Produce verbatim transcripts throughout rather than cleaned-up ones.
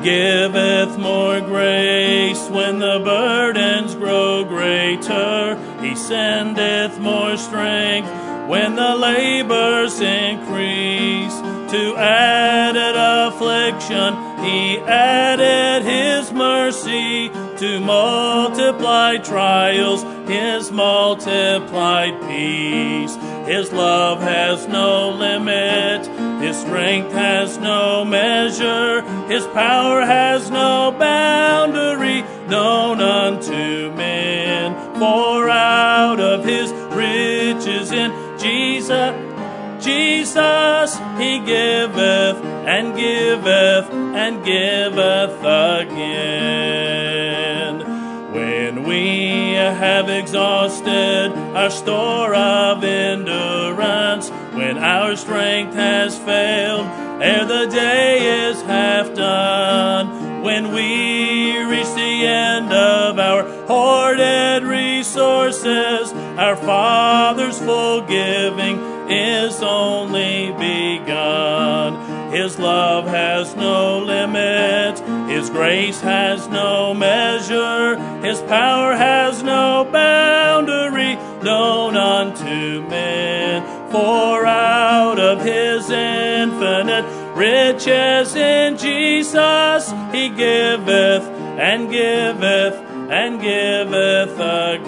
giveth more grace. When the burdens grow greater, He sendeth more strength. When the labors increase, to added affliction, He added His mercy. To multiplied trials, His multiplied peace. His love has no limit, His strength has no measure, His power has no boundary known unto men. For out of His riches in Jesus, Jesus, He giveth and giveth and giveth again. When we have exhausted our store of endurance, when our strength has failed, ere the day is half done, when we reach the end of our hoarded resources, our Father's full giving is only begun. His love has no limit, His grace has no measure, His power has no boundary known unto men. For out of His infinite riches in Jesus, He giveth and giveth and giveth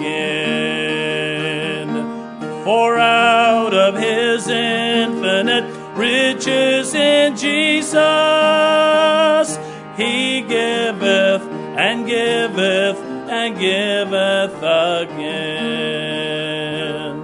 again. For out of His infinite riches in Jesus, He giveth and giveth and giveth again.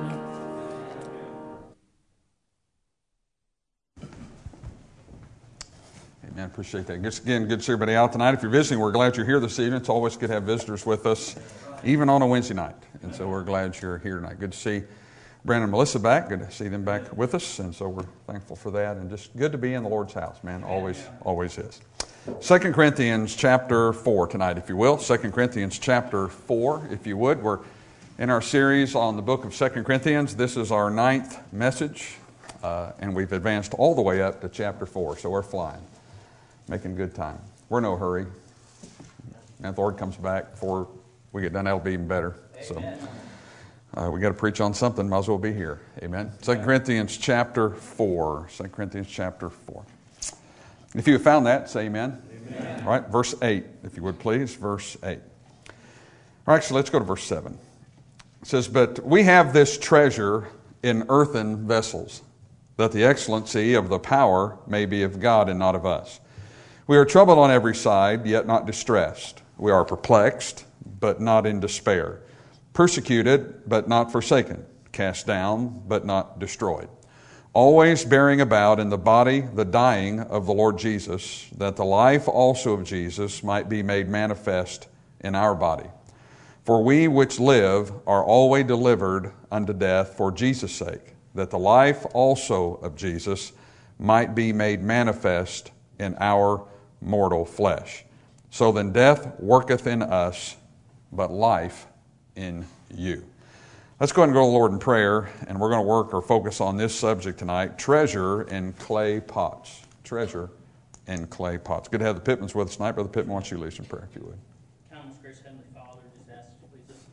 Amen. Appreciate that. Just again, good to see everybody out tonight. If you're visiting, we're glad you're here this evening. It's always good to have visitors with us, even on a Wednesday night. And so we're glad you're here tonight. Good to see Brandon and Melissa back. Good to see them back with us. And so we're thankful for that. And just good to be in the Lord's house, man. Always, always is. Second Corinthians chapter four tonight, if you will. Second Corinthians chapter four, if you would. We're in our series on the book of Second Corinthians. This is our ninth message. Uh, and we've advanced all the way up to chapter four. So we're flying. Making good time. We're in no hurry. And if the Lord comes back before we get done, that'll be even better. So uh, we got to preach on something. Might as well be here. Amen. Second Corinthians chapter four. Second Corinthians chapter four. If you have found that, say amen. Amen. All right, verse eight, if you would please. Verse eight. Or actually, let's go to verse seven. It says, "But we have this treasure in earthen vessels, that the excellency of the power may be of God and not of us. We are troubled on every side, yet not distressed. We are perplexed, but not in despair. Persecuted, but not forsaken. Cast down, but not destroyed. Always bearing about in the body the dying of the Lord Jesus, that the life also of Jesus might be made manifest in our body. For we which live are always delivered unto death for Jesus' sake, that the life also of Jesus might be made manifest in our mortal flesh. So then death worketh in us, but life in you." Let's go ahead and go to the Lord in prayer, and we're going to work or focus on this subject tonight, treasure in clay pots. Treasure in clay pots. Good to have the Pittmans with us tonight. Brother Pittman, why don't you lead us in prayer, if you would. Most gracious Heavenly Father, just ask you please listen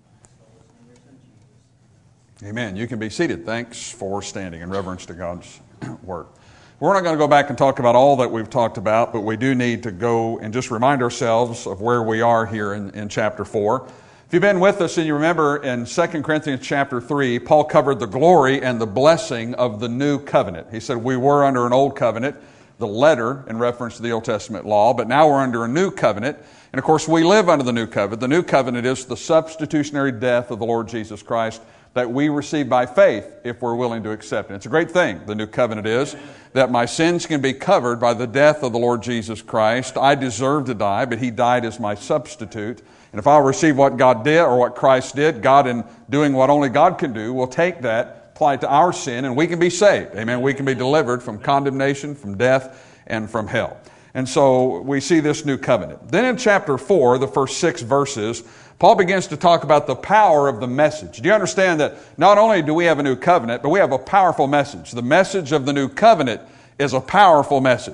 to my soul in Jesus. Amen. You can be seated. Thanks for standing in reverence to God's word. We're not going to go back and talk about all that we've talked about, but we do need to go and just remind ourselves of where we are here in, in chapter four. If you've been with us and you remember in Second Corinthians chapter three, Paul covered the glory and the blessing of the new covenant. He said we were under an old covenant, the letter in reference to the Old Testament law, but now we're under a new covenant. And of course we live under the new covenant. The new covenant is the substitutionary death of the Lord Jesus Christ that we receive by faith if we're willing to accept it. It's a great thing, the new covenant is, that my sins can be covered by the death of the Lord Jesus Christ. I deserve to die, but He died as my substitute. And if I'll receive what God did or what Christ did, God in doing what only God can do will take that, apply it to our sin, and we can be saved. Amen. We can be delivered from condemnation, from death, and from hell. And so we see this new covenant. Then in chapter four, the first six verses, Paul begins to talk about the power of the message. Do you understand that not only do we have a new covenant, but we have a powerful message. The message of the new covenant is a powerful message.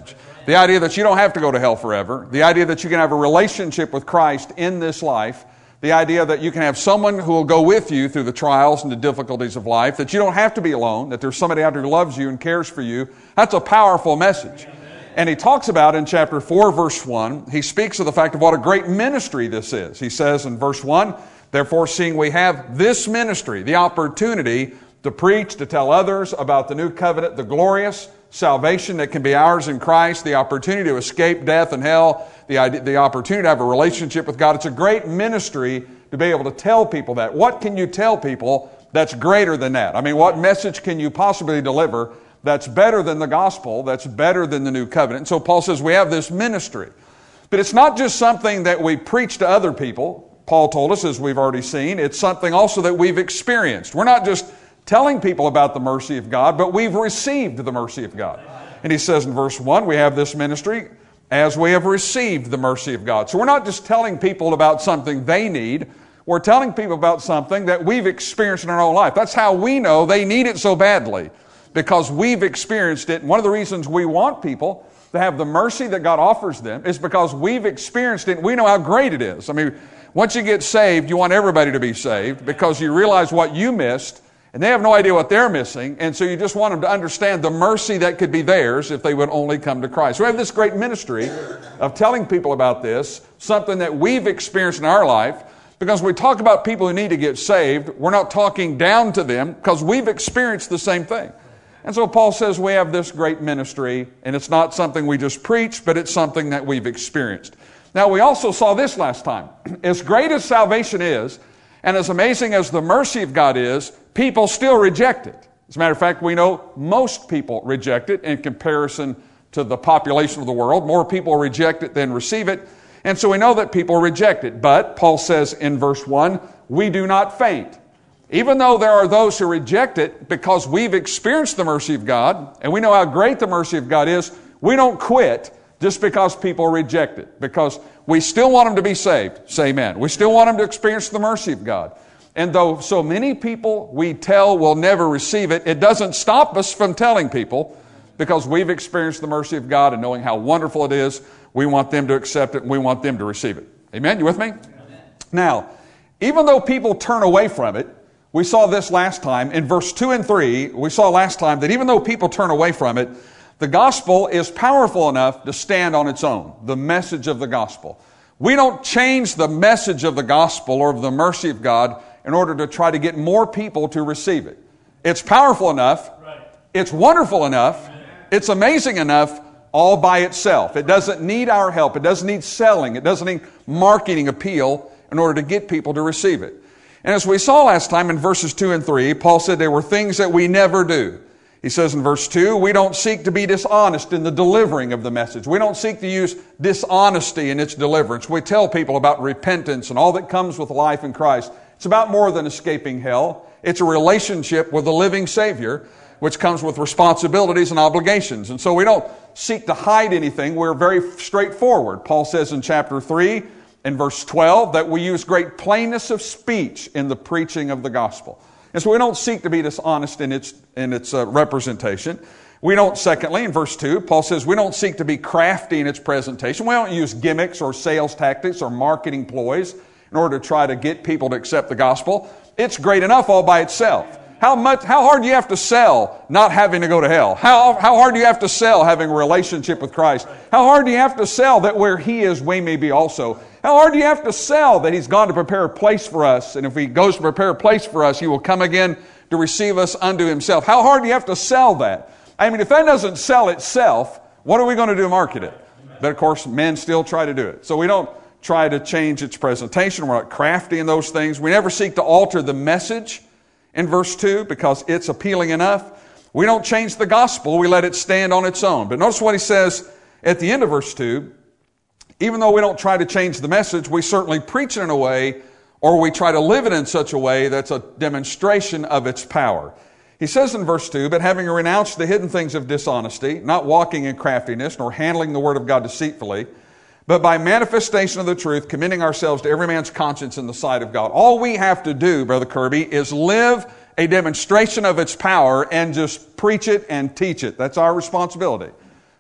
The idea that you don't have to go to hell forever. The idea that you can have a relationship with Christ in this life. The idea that you can have someone who will go with you through the trials and the difficulties of life. That you don't have to be alone. That there's somebody out there who loves you and cares for you. That's a powerful message. And he talks about in chapter four, verse one, he speaks of the fact of what a great ministry this is. He says in verse one, therefore, seeing we have this ministry, the opportunity to preach, to tell others about the new covenant, the glorious salvation that can be ours in Christ, the opportunity to escape death and hell, the, idea, the opportunity to have a relationship with God. It's a great ministry to be able to tell people that. What can you tell people that's greater than that? I mean, what message can you possibly deliver that's better than the gospel, that's better than the new covenant? And so Paul says we have this ministry. But it's not just something that we preach to other people. Paul told us, as we've already seen, it's something also that we've experienced. We're not just telling people about the mercy of God, but we've received the mercy of God. And he says in verse one, we have this ministry as we have received the mercy of God. So we're not just telling people about something they need. We're telling people about something that we've experienced in our own life. That's how we know they need it so badly, because we've experienced it. And one of the reasons we want people to have the mercy that God offers them is because we've experienced it and we know how great it is. I mean, once you get saved, you want everybody to be saved because you realize what you missed. And they have no idea what they're missing, and so you just want them to understand the mercy that could be theirs if they would only come to Christ. So we have this great ministry of telling people about this, something that we've experienced in our life, because we talk about people who need to get saved. We're not talking down to them because we've experienced the same thing. And so Paul says we have this great ministry, and it's not something we just preach, but it's something that we've experienced. Now, we also saw this last time. As great as salvation is, and as amazing as the mercy of God is, people still reject it. As a matter of fact, we know most people reject it in comparison to the population of the world. More people reject it than receive it. And so we know that people reject it. But Paul says in verse one, we do not faint. Even though there are those who reject it because we've experienced the mercy of God, and we know how great the mercy of God is, we don't quit just because people reject it. Because we still want them to be saved. Say amen. We still want them to experience the mercy of God. And though so many people we tell will never receive it, it doesn't stop us from telling people, because we've experienced the mercy of God and knowing how wonderful it is, we want them to accept it and we want them to receive it. Amen? You with me? Amen. Now, even though people turn away from it, we saw this last time in verse two and three, we saw last time that even though people turn away from it, the gospel is powerful enough to stand on its own, the message of the gospel. We don't change the message of the gospel or of the mercy of God in order to try to get more people to receive it. It's powerful enough. Right. It's wonderful enough. Amen. It's amazing enough all by itself. It doesn't need our help. It doesn't need selling. It doesn't need marketing appeal in order to get people to receive it. And as we saw last time in verses two and three, Paul said there were things that we never do. He says in verse two, we don't seek to be dishonest in the delivering of the message. We don't seek to use dishonesty in its deliverance. We tell people about repentance and all that comes with life in Christ. It's about more than escaping hell. It's a relationship with the living Savior, which comes with responsibilities and obligations. And so we don't seek to hide anything. We're very straightforward. Paul says in chapter three, in verse twelve, that we use great plainness of speech in the preaching of the gospel. And so we don't seek to be dishonest in its, in its uh, representation. We don't, secondly, in verse two, Paul says we don't seek to be crafty in its presentation. We don't use gimmicks or sales tactics or marketing ploys in order to try to get people to accept the gospel. It's great enough all by itself. How much, how hard do you have to sell not having to go to hell? How, how hard do you have to sell having a relationship with Christ? How hard do you have to sell that where He is, we may be also? How hard do you have to sell that He's gone to prepare a place for us, and if He goes to prepare a place for us, He will come again to receive us unto Himself? How hard do you have to sell that? I mean, if that doesn't sell itself, what are we going to do to market it? But of course, men still try to do it. So we don't try to change its presentation. We're not crafty in those things. We never seek to alter the message in verse two because it's appealing enough. We don't change the gospel. We let it stand on its own. But notice what he says at the end of verse two. Even though we don't try to change the message, we certainly preach it in a way, or we try to live it in such a way that's a demonstration of its power. He says in verse two, but having renounced the hidden things of dishonesty, not walking in craftiness, nor handling the word of God deceitfully, but by manifestation of the truth, commending ourselves to every man's conscience in the sight of God. All we have to do, Brother Kirby, is live a demonstration of its power and just preach it and teach it. That's our responsibility.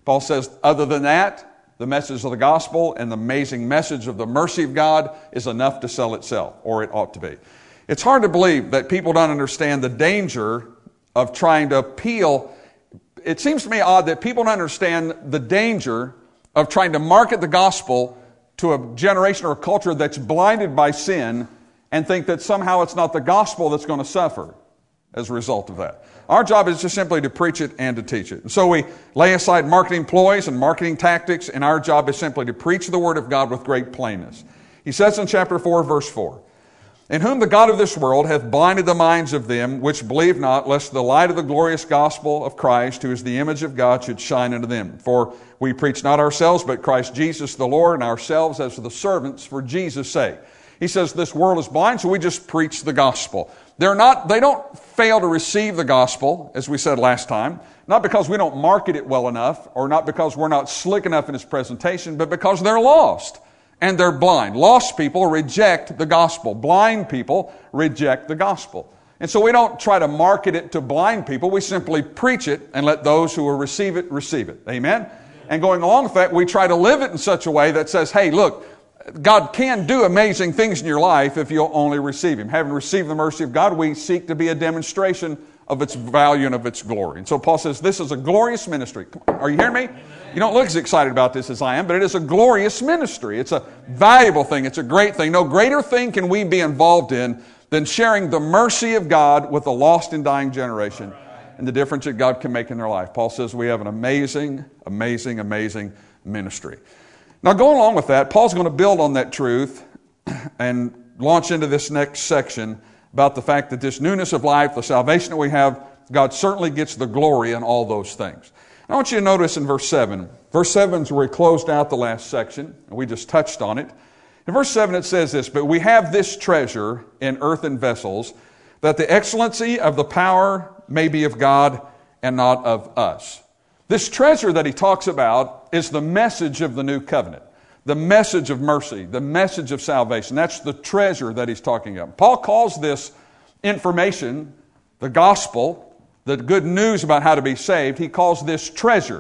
Paul says, other than that, the message of the gospel and the amazing message of the mercy of God is enough to sell itself, or it ought to be. It's hard to believe that people don't understand the danger of trying to appeal. It seems to me odd that people don't understand the danger of trying to market the gospel to a generation or a culture that's blinded by sin and think that somehow it's not the gospel that's going to suffer as a result of that. Our job is just simply to preach it and to teach it. And so we lay aside marketing ploys and marketing tactics, and our job is simply to preach the Word of God with great plainness. He says in chapter four, verse four, in whom the God of this world hath blinded the minds of them which believe not, lest the light of the glorious gospel of Christ, who is the image of God, should shine unto them. For we preach not ourselves, but Christ Jesus the Lord, and ourselves as the servants for Jesus' sake. He says this world is blind, so we just preach the gospel. They're not, they don't fail to receive the gospel, as we said last time, not because we don't market it well enough, or not because we're not slick enough in its presentation, but because they're lost. And they're blind. Lost people reject the gospel. Blind people reject the gospel. And so we don't try to market it to blind people. We simply preach it and let those who will receive it, receive it. Amen? And going along with that, we try to live it in such a way that says, hey, look, God can do amazing things in your life if you'll only receive Him. Having received the mercy of God, we seek to be a demonstration of its value and of its glory. And so Paul says, this is a glorious ministry. Are you hearing me? You don't look as excited about this as I am, but it is a glorious ministry. It's a valuable thing. It's a great thing. No greater thing can we be involved in than sharing the mercy of God with a lost and dying generation and the difference that God can make in their life. Paul says we have an amazing, amazing, amazing ministry. Now, going along with that, Paul's going to build on that truth and launch into this next section about the fact that this newness of life, the salvation that we have, God certainly gets the glory in all those things. I want you to notice in verse seven. Verse seven is where he closed out the last section, and we just touched on it. In verse seven it says this, but we have this treasure in earthen vessels, that the excellency of the power may be of God and not of us. This treasure that he talks about is the message of the new covenant, the message of mercy, the message of salvation. That's the treasure that he's talking about. Paul calls this information, the gospel, the good news about how to be saved, he calls this treasure.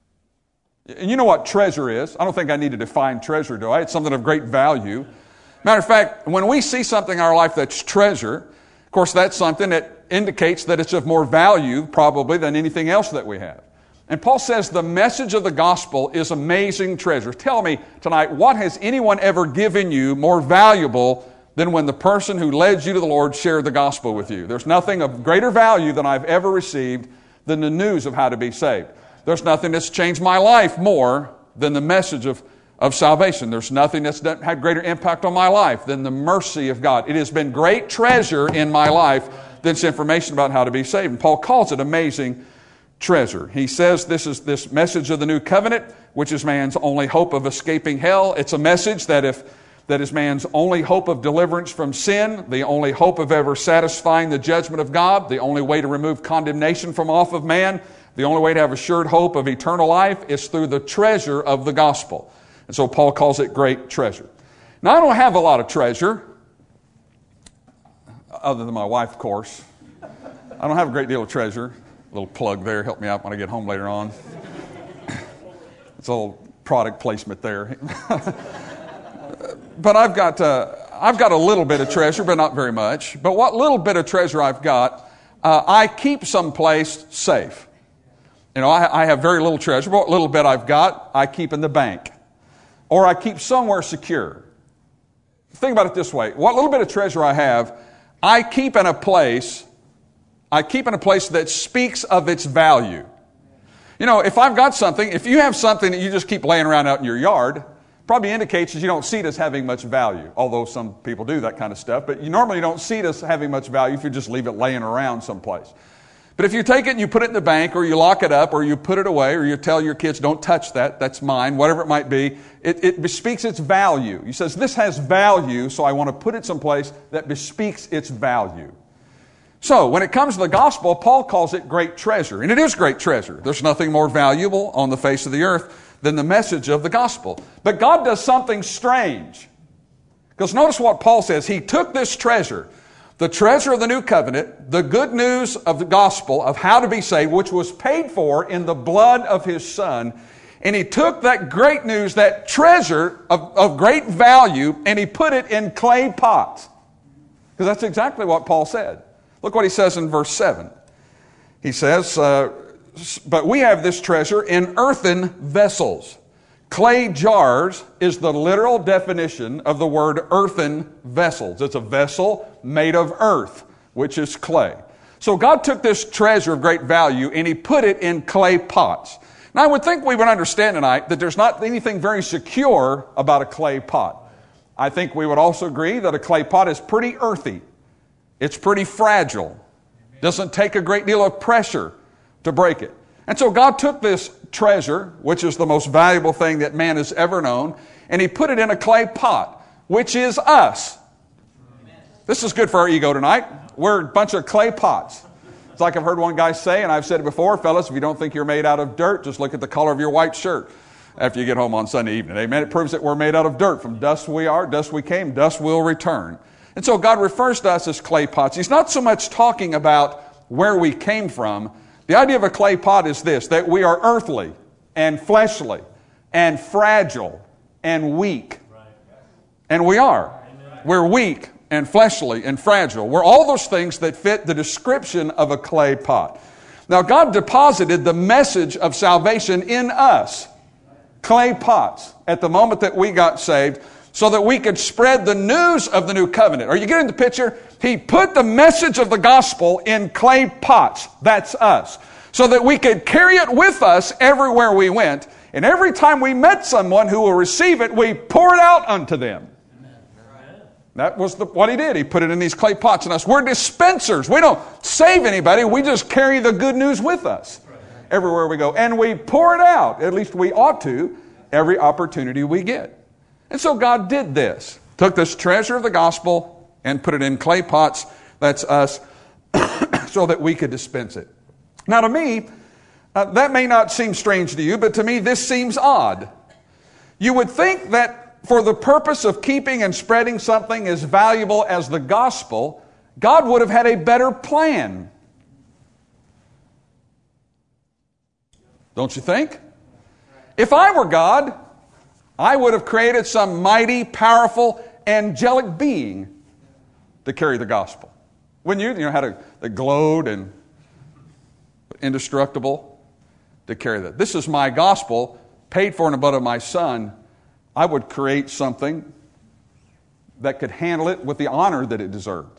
And you know what treasure is. I don't think I need to define treasure, do I? It's something of great value. Matter of fact, when we see something in our life that's treasure, of course that's something that indicates that it's of more value probably than anything else that we have. And Paul says the message of the gospel is amazing treasure. Tell me tonight, what has anyone ever given you more valuable than when the person who led you to the Lord shared the gospel with you? There's nothing of greater value than I've ever received than the news of how to be saved. There's nothing that's changed my life more than the message of, of salvation. There's nothing that's done, had greater impact on my life than the mercy of God. It has been great treasure in my life, this information about how to be saved. And Paul calls it amazing treasure. He says this is this message of the new covenant, which is man's only hope of escaping hell. It's a message that if that is man's only hope of deliverance from sin, the only hope of ever satisfying the judgment of God, the only way to remove condemnation from off of man, the only way to have assured hope of eternal life is through the treasure of the gospel. And so Paul calls it great treasure. Now, I don't have a lot of treasure, other than my wife, of course. I don't have a great deal of treasure. A little plug there, help me out when I get home later on. It's a little product placement there. But I've got uh, I've got a little bit of treasure, but not very much. But what little bit of treasure I've got, uh, I keep someplace safe. You know, I, I have very little treasure, but what little bit I've got, I keep in the bank. Or I keep somewhere secure. Think about it this way. What little bit of treasure I have, I keep in a place, I keep in a place that speaks of its value. You know, if I've got something, if you have something that you just keep laying around out in your yard, probably indicates that you don't see it as having much value, although some people do that kind of stuff. But you normally don't see it as having much value if you just leave it laying around someplace. But if you take it and you put it in the bank, or you lock it up, or you put it away, or you tell your kids, don't touch that, that's mine, whatever it might be, it, it bespeaks its value. He says, this has value, so I want to put it someplace that bespeaks its value. So, when it comes to the gospel, Paul calls it great treasure. And it is great treasure. There's nothing more valuable on the face of the earth than the message of the gospel. But God does something strange. Because notice what Paul says. He took this treasure, the treasure of the new covenant, the good news of the gospel of how to be saved, which was paid for in the blood of His Son. And He took that great news, that treasure of, of great value, and He put it in clay pots. Because that's exactly what Paul said. Look what he says in verse seven. He says, uh, but we have this treasure in earthen vessels. Clay jars is the literal definition of the word earthen vessels. It's a vessel made of earth, which is clay. So God took this treasure of great value and He put it in clay pots. Now I would think we would understand tonight that there's not anything very secure about a clay pot. I think we would also agree that a clay pot is pretty earthy. It's pretty fragile. Doesn't take a great deal of pressure to break it. And so God took this treasure, which is the most valuable thing that man has ever known, and He put it in a clay pot, which is us. This is good for our ego tonight. We're a bunch of clay pots. It's like I've heard one guy say, and I've said it before, fellas, if you don't think you're made out of dirt, just look at the color of your white shirt after you get home on Sunday evening. Amen. It proves that we're made out of dirt. From dust we are, dust we came, dust will return. And so God refers to us as clay pots. He's not so much talking about where we came from. The idea of a clay pot is this, that we are earthly and fleshly and fragile and weak. And we are. We're weak and fleshly and fragile. We're all those things that fit the description of a clay pot. Now God deposited the message of salvation in us, clay pots, at the moment that we got saved, so that we could spread the news of the new covenant. Are you getting the picture? He put the message of the gospel in clay pots. That's us. So that we could carry it with us everywhere we went. And every time we met someone who will receive it, we pour it out unto them. That was the, what He did. He put it in these clay pots in us. We're dispensers. We don't save anybody. We just carry the good news with us everywhere we go. And we pour it out. At least we ought to, every opportunity we get. And so God did this. Took this treasure of the gospel and put it in clay pots. That's us. So that we could dispense it. Now to me, uh, that may not seem strange to you, but to me this seems odd. You would think that for the purpose of keeping and spreading something as valuable as the gospel, God would have had a better plan. Don't you think? If I were God, I would have created some mighty, powerful, angelic being to carry the gospel. Wouldn't you? You know, had a that glowed and indestructible to carry that. This is my gospel, paid for in the blood of my Son. I would create something that could handle it with the honor that it deserved,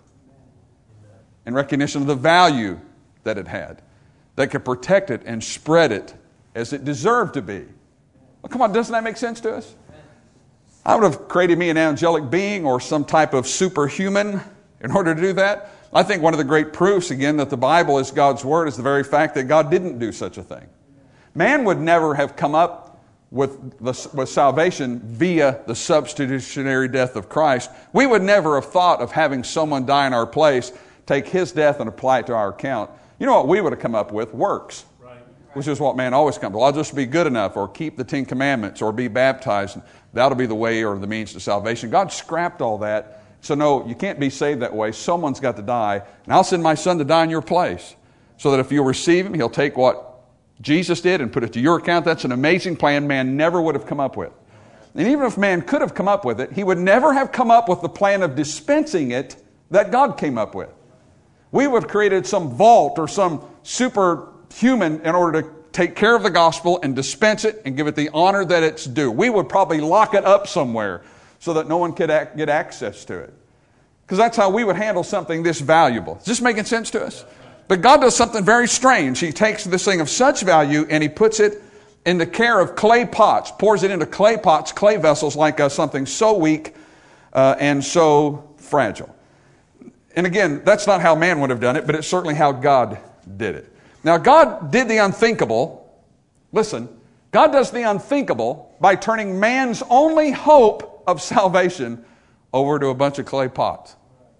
in recognition of the value that it had, that could protect it and spread it as it deserved to be. Well, come on, doesn't that make sense to us? I would have created me an angelic being or some type of superhuman in order to do that. I think one of the great proofs, again, that the Bible is God's Word is the very fact that God didn't do such a thing. Man would never have come up with, the, with salvation via the substitutionary death of Christ. We would never have thought of having someone die in our place, take His death and apply it to our account. You know what we would have come up with? Works. Right. Which is what man always comes to. Well, I'll just be good enough, or keep the Ten Commandments, or be baptized. That'll be the way or the means to salvation. God scrapped all that. So no, you can't be saved that way. Someone's got to die. And I'll send my Son to die in your place. So that if you'll receive Him, He'll take what Jesus did and put it to your account. That's an amazing plan man never would have come up with. And even if man could have come up with it, he would never have come up with the plan of dispensing it that God came up with. We would have created some vault or some superhuman in order to take care of the gospel and dispense it and give it the honor that it's due. We would probably lock it up somewhere so that no one could ac- get access to it. Because that's how we would handle something this valuable. Is this making sense to us? But God does something very strange. He takes this thing of such value and He puts it in the care of clay pots, pours it into clay pots, clay vessels, like uh, something so weak uh, and so fragile. And again, that's not how man would have done it, but it's certainly how God did it. Now, God did the unthinkable. Listen, God does the unthinkable by turning man's only hope of salvation over to a bunch of clay pots.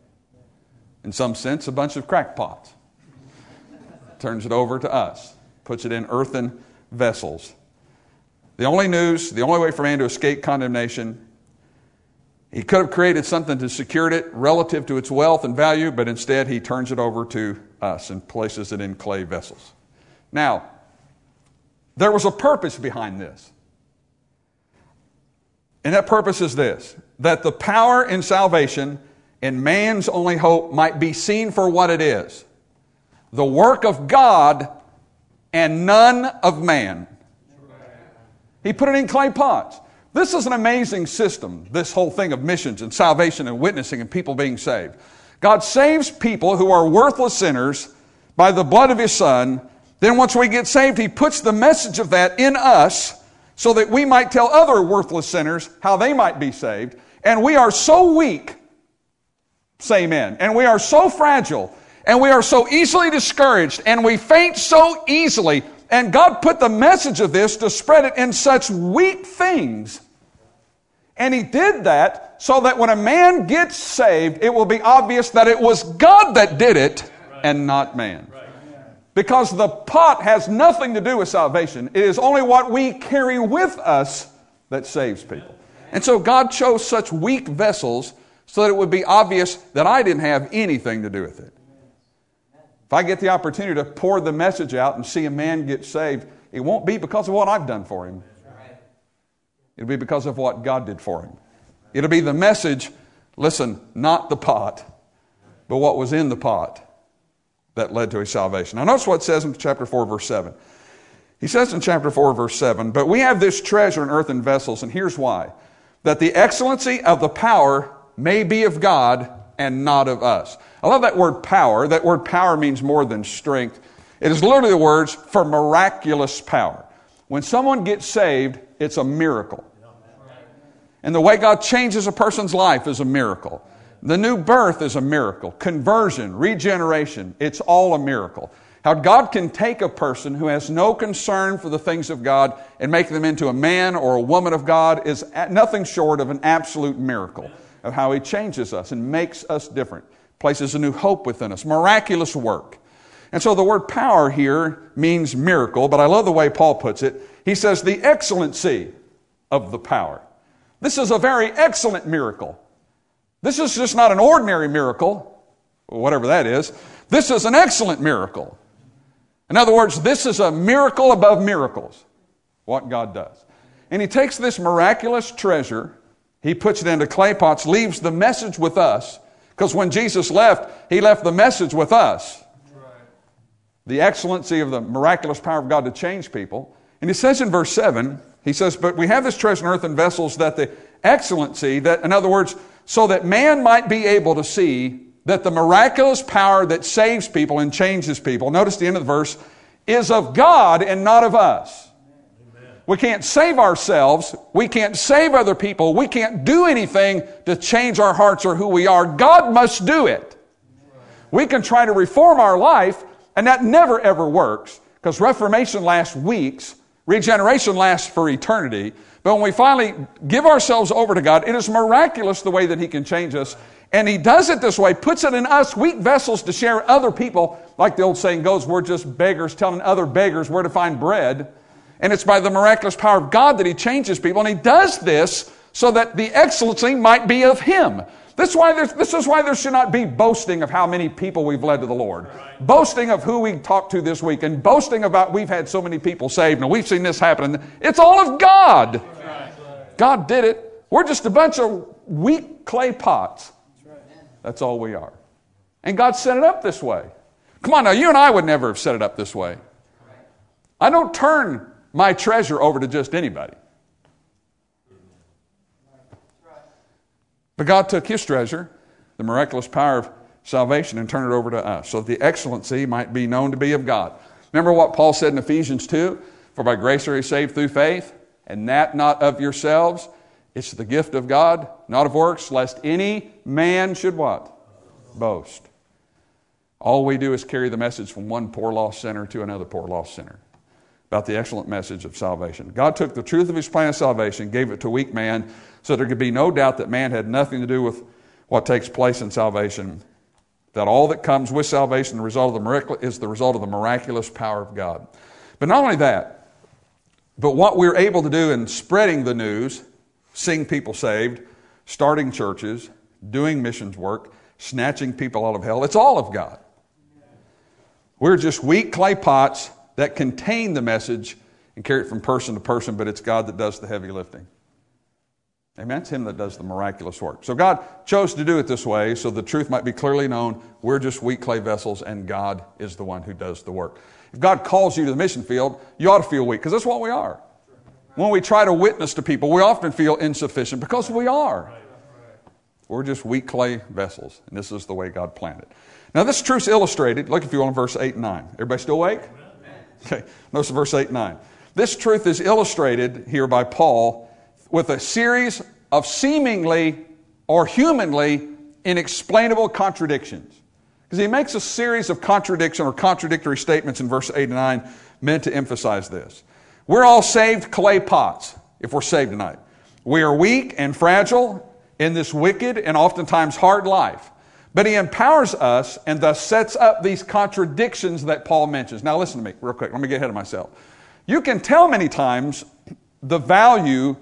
In some sense, a bunch of crackpots. Turns it over to us. Puts it in earthen vessels. The only news, the only way for man to escape condemnation, He could have created something to secure it relative to its wealth and value, but instead he turns it over to us and places it in clay vessels. Now, there was a purpose behind this. And that purpose is this, that the power in salvation and man's only hope might be seen for what it is, the work of God and none of man. He put it in clay pots. This is an amazing system, this whole thing of missions and salvation and witnessing and people being saved. God saves people who are worthless sinners by the blood of His Son. Then once we get saved, He puts the message of that in us so that we might tell other worthless sinners how they might be saved. And we are so weak, say amen, and we are so fragile, and we are so easily discouraged, and we faint so easily. And God put the message of this to spread it in such weak things. And He did that so that when a man gets saved, it will be obvious that it was God that did it and not man. Because the pot has nothing to do with salvation. It is only what we carry with us that saves people. And so God chose such weak vessels so that it would be obvious that I didn't have anything to do with it. If I get the opportunity to pour the message out and see a man get saved, it won't be because of what I've done for him. It'll be because of what God did for him. It'll be the message, listen, not the pot, but what was in the pot that led to his salvation. Now notice what it says in chapter four, verse seven. He says in chapter four, verse seven, "But we have this treasure in earthen vessels," and here's why. "That the excellency of the power may be of God and not of us." I love that word power. That word power means more than strength. It is literally the words for miraculous power. When someone gets saved, it's a miracle. And the way God changes a person's life is a miracle. The new birth is a miracle. Conversion, regeneration, it's all a miracle. How God can take a person who has no concern for the things of God and make them into a man or a woman of God is nothing short of an absolute miracle of how He changes us and makes us different, places a new hope within us, miraculous work. And so the word power here means miracle, but I love the way Paul puts it. He says the excellency of the power. This is a very excellent miracle. This is just not an ordinary miracle, whatever that is. This is an excellent miracle. In other words, this is a miracle above miracles, what God does. And He takes this miraculous treasure, He puts it into clay pots, leaves the message with us, because when Jesus left, He left the message with us. The excellency of the miraculous power of God to change people. And He says in verse seven, He says, "But we have this treasure in earthen vessels, that the excellency," that in other words, so that man might be able to see that the miraculous power that saves people and changes people, notice the end of the verse, is of God and not of us. Amen. We can't save ourselves. We can't save other people. We can't do anything to change our hearts or who we are. God must do it. We can try to reform our life, and that never ever works, because reformation lasts weeks, regeneration lasts for eternity. But when we finally give ourselves over to God, it is miraculous the way that He can change us. And He does it this way, puts it in us, weak vessels, to share other people. Like the old saying goes, we're just beggars telling other beggars where to find bread. And it's by the miraculous power of God that He changes people. And He does this so that the excellency might be of Him. This is why, this is why there should not be boasting of how many people we've led to the Lord. Right. Boasting of who we talked to this week, and boasting about we've had so many people saved and we've seen this happen. It's all of God. Right. God did it. We're just a bunch of weak clay pots. That's all we are. And God set it up this way. Come on now, you and I would never have set it up this way. I don't turn my treasure over to just anybody. But God took His treasure, the miraculous power of salvation, and turned it over to us, so that the excellency might be known to be of God. Remember what Paul said in Ephesians two? "For by grace are you saved through faith, and that not of yourselves. It's the gift of God, not of works, lest any man should" what? Boast. All we do is carry the message from one poor lost sinner to another poor lost sinner about the excellent message of salvation. God took the truth of His plan of salvation, gave it to weak man, so there could be no doubt that man had nothing to do with what takes place in salvation. That all that comes with salvation, the result of the miracle, is the result of the miraculous power of God. But not only that, but what we're able to do in spreading the news, seeing people saved, starting churches, doing missions work, snatching people out of hell. It's all of God. We're just weak clay pots that contain the message and carry it from person to person, but it's God that does the heavy lifting. Amen? It's Him that does the miraculous work. So God chose to do it this way so the truth might be clearly known. We're just weak clay vessels, and God is the one who does the work. If God calls you to the mission field, you ought to feel weak, because that's what we are. When we try to witness to people, we often feel insufficient because we are. We're just weak clay vessels, and this is the way God planned it. Now, this truth's illustrated. Look, if you will, in verse eight and nine. Everybody still awake? Okay, notice verse eight and nine. This truth is illustrated here by Paul with a series of seemingly or humanly inexplainable contradictions. Because he makes a series of contradiction or contradictory statements in verse eight and nine meant to emphasize this. We're all saved clay pots if we're saved tonight. We are weak and fragile in this wicked and oftentimes hard life. But he empowers us and thus sets up these contradictions that Paul mentions. Now listen to me real quick. Let me get ahead of myself. You can tell many times the value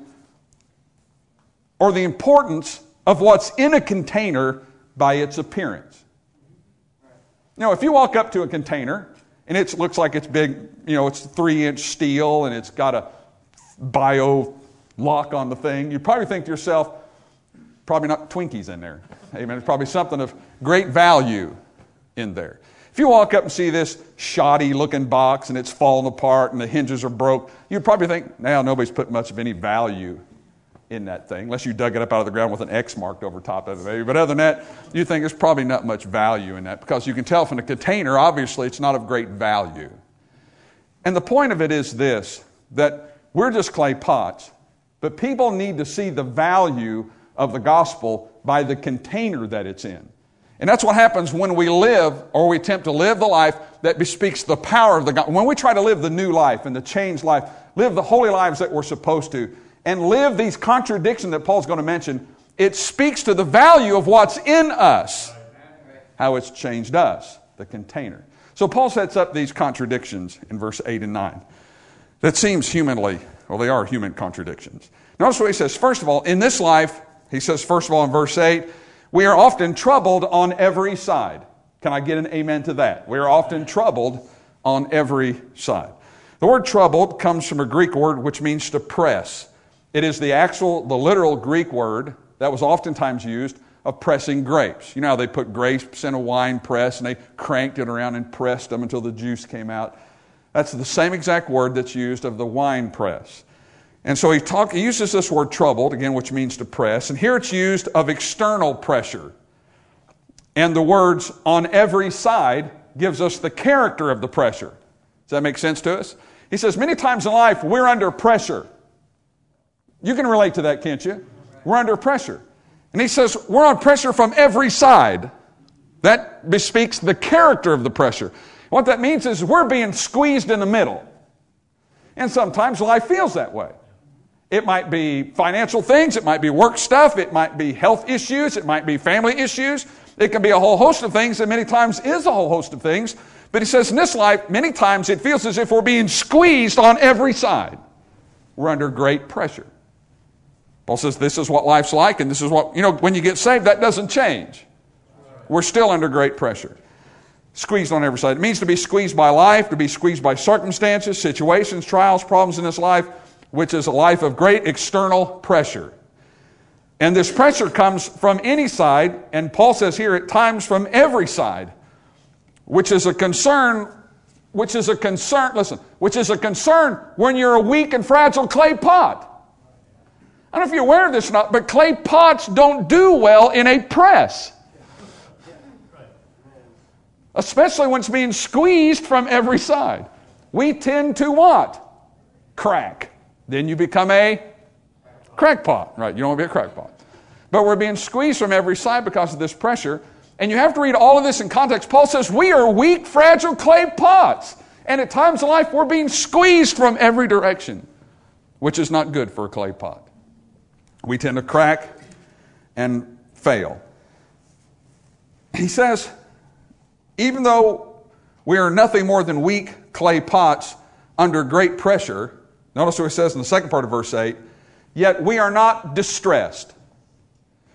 or the importance of what's in a container by its appearance. You know, if you walk up to a container and it looks like it's big, you know, it's three-inch steel and it's got a bio lock on the thing, you probably think to yourself, probably not Twinkies in there. Amen. There's probably something of great value in there. If you walk up and see this shoddy-looking box and it's falling apart and the hinges are broke, you'd probably think, now nobody's put much of any value in that thing, unless you dug it up out of the ground with an X marked over top of it, maybe. But other than that, you think there's probably not much value in that, because you can tell from the container, obviously, it's not of great value. And the point of it is this, that we're just clay pots, but people need to see the value of the gospel by the container that it's in. And that's what happens when we live, or we attempt to live the life that bespeaks the power of the gospel. When we try to live the new life and the changed life, live the holy lives that we're supposed to, and live these contradictions that Paul's going to mention, it speaks to the value of what's in us, how it's changed us, the container. So Paul sets up these contradictions in verse eight and nine. That seems humanly, well, they are human contradictions. Notice what he says. First of all, in this life, he says, first of all, in verse eight, we are often troubled on every side. Can I get an amen to that? We are often troubled on every side. The word troubled comes from a Greek word which means to press. It is the actual, the literal Greek word that was oftentimes used of pressing grapes. You know how they put grapes in a wine press and they cranked it around and pressed them until the juice came out? That's the same exact word that's used of the wine press. And so he, talk, he uses this word troubled, again, which means to press. And here it's used of external pressure. And the words on every side gives us the character of the pressure. Does that make sense to us? He says, many times in life, we're under pressure. You can relate to that, can't you? We're under pressure. And he says, we're on pressure from every side. That bespeaks the character of the pressure. What that means is we're being squeezed in the middle. And sometimes life feels that way. It might be financial things, it might be work stuff, it might be health issues, it might be family issues. It can be a whole host of things, and many times is a whole host of things. But he says in this life, many times it feels as if we're being squeezed on every side. We're under great pressure. Paul says this is what life's like, and this is what, you know, when you get saved, that doesn't change. We're still under great pressure. Squeezed on every side. It means to be squeezed by life, to be squeezed by circumstances, situations, trials, problems in this life, which is a life of great external pressure. And this pressure comes from any side, and Paul says here at times from every side, which is a concern, which is a concern, listen, which is a concern when you're a weak and fragile clay pot. I don't know if you're aware of this or not, but clay pots don't do well in a press. Especially when it's being squeezed from every side. We tend to what? Crack. Then you become a crackpot. Right, you don't want to be a crackpot. But we're being squeezed from every side because of this pressure. And you have to read all of this in context. Paul says we are weak, fragile clay pots. And at times in life we're being squeezed from every direction, which is not good for a clay pot. We tend to crack and fail. He says, even though we are nothing more than weak clay pots under great pressure, notice what he says in the second part of verse eight, yet we are not distressed.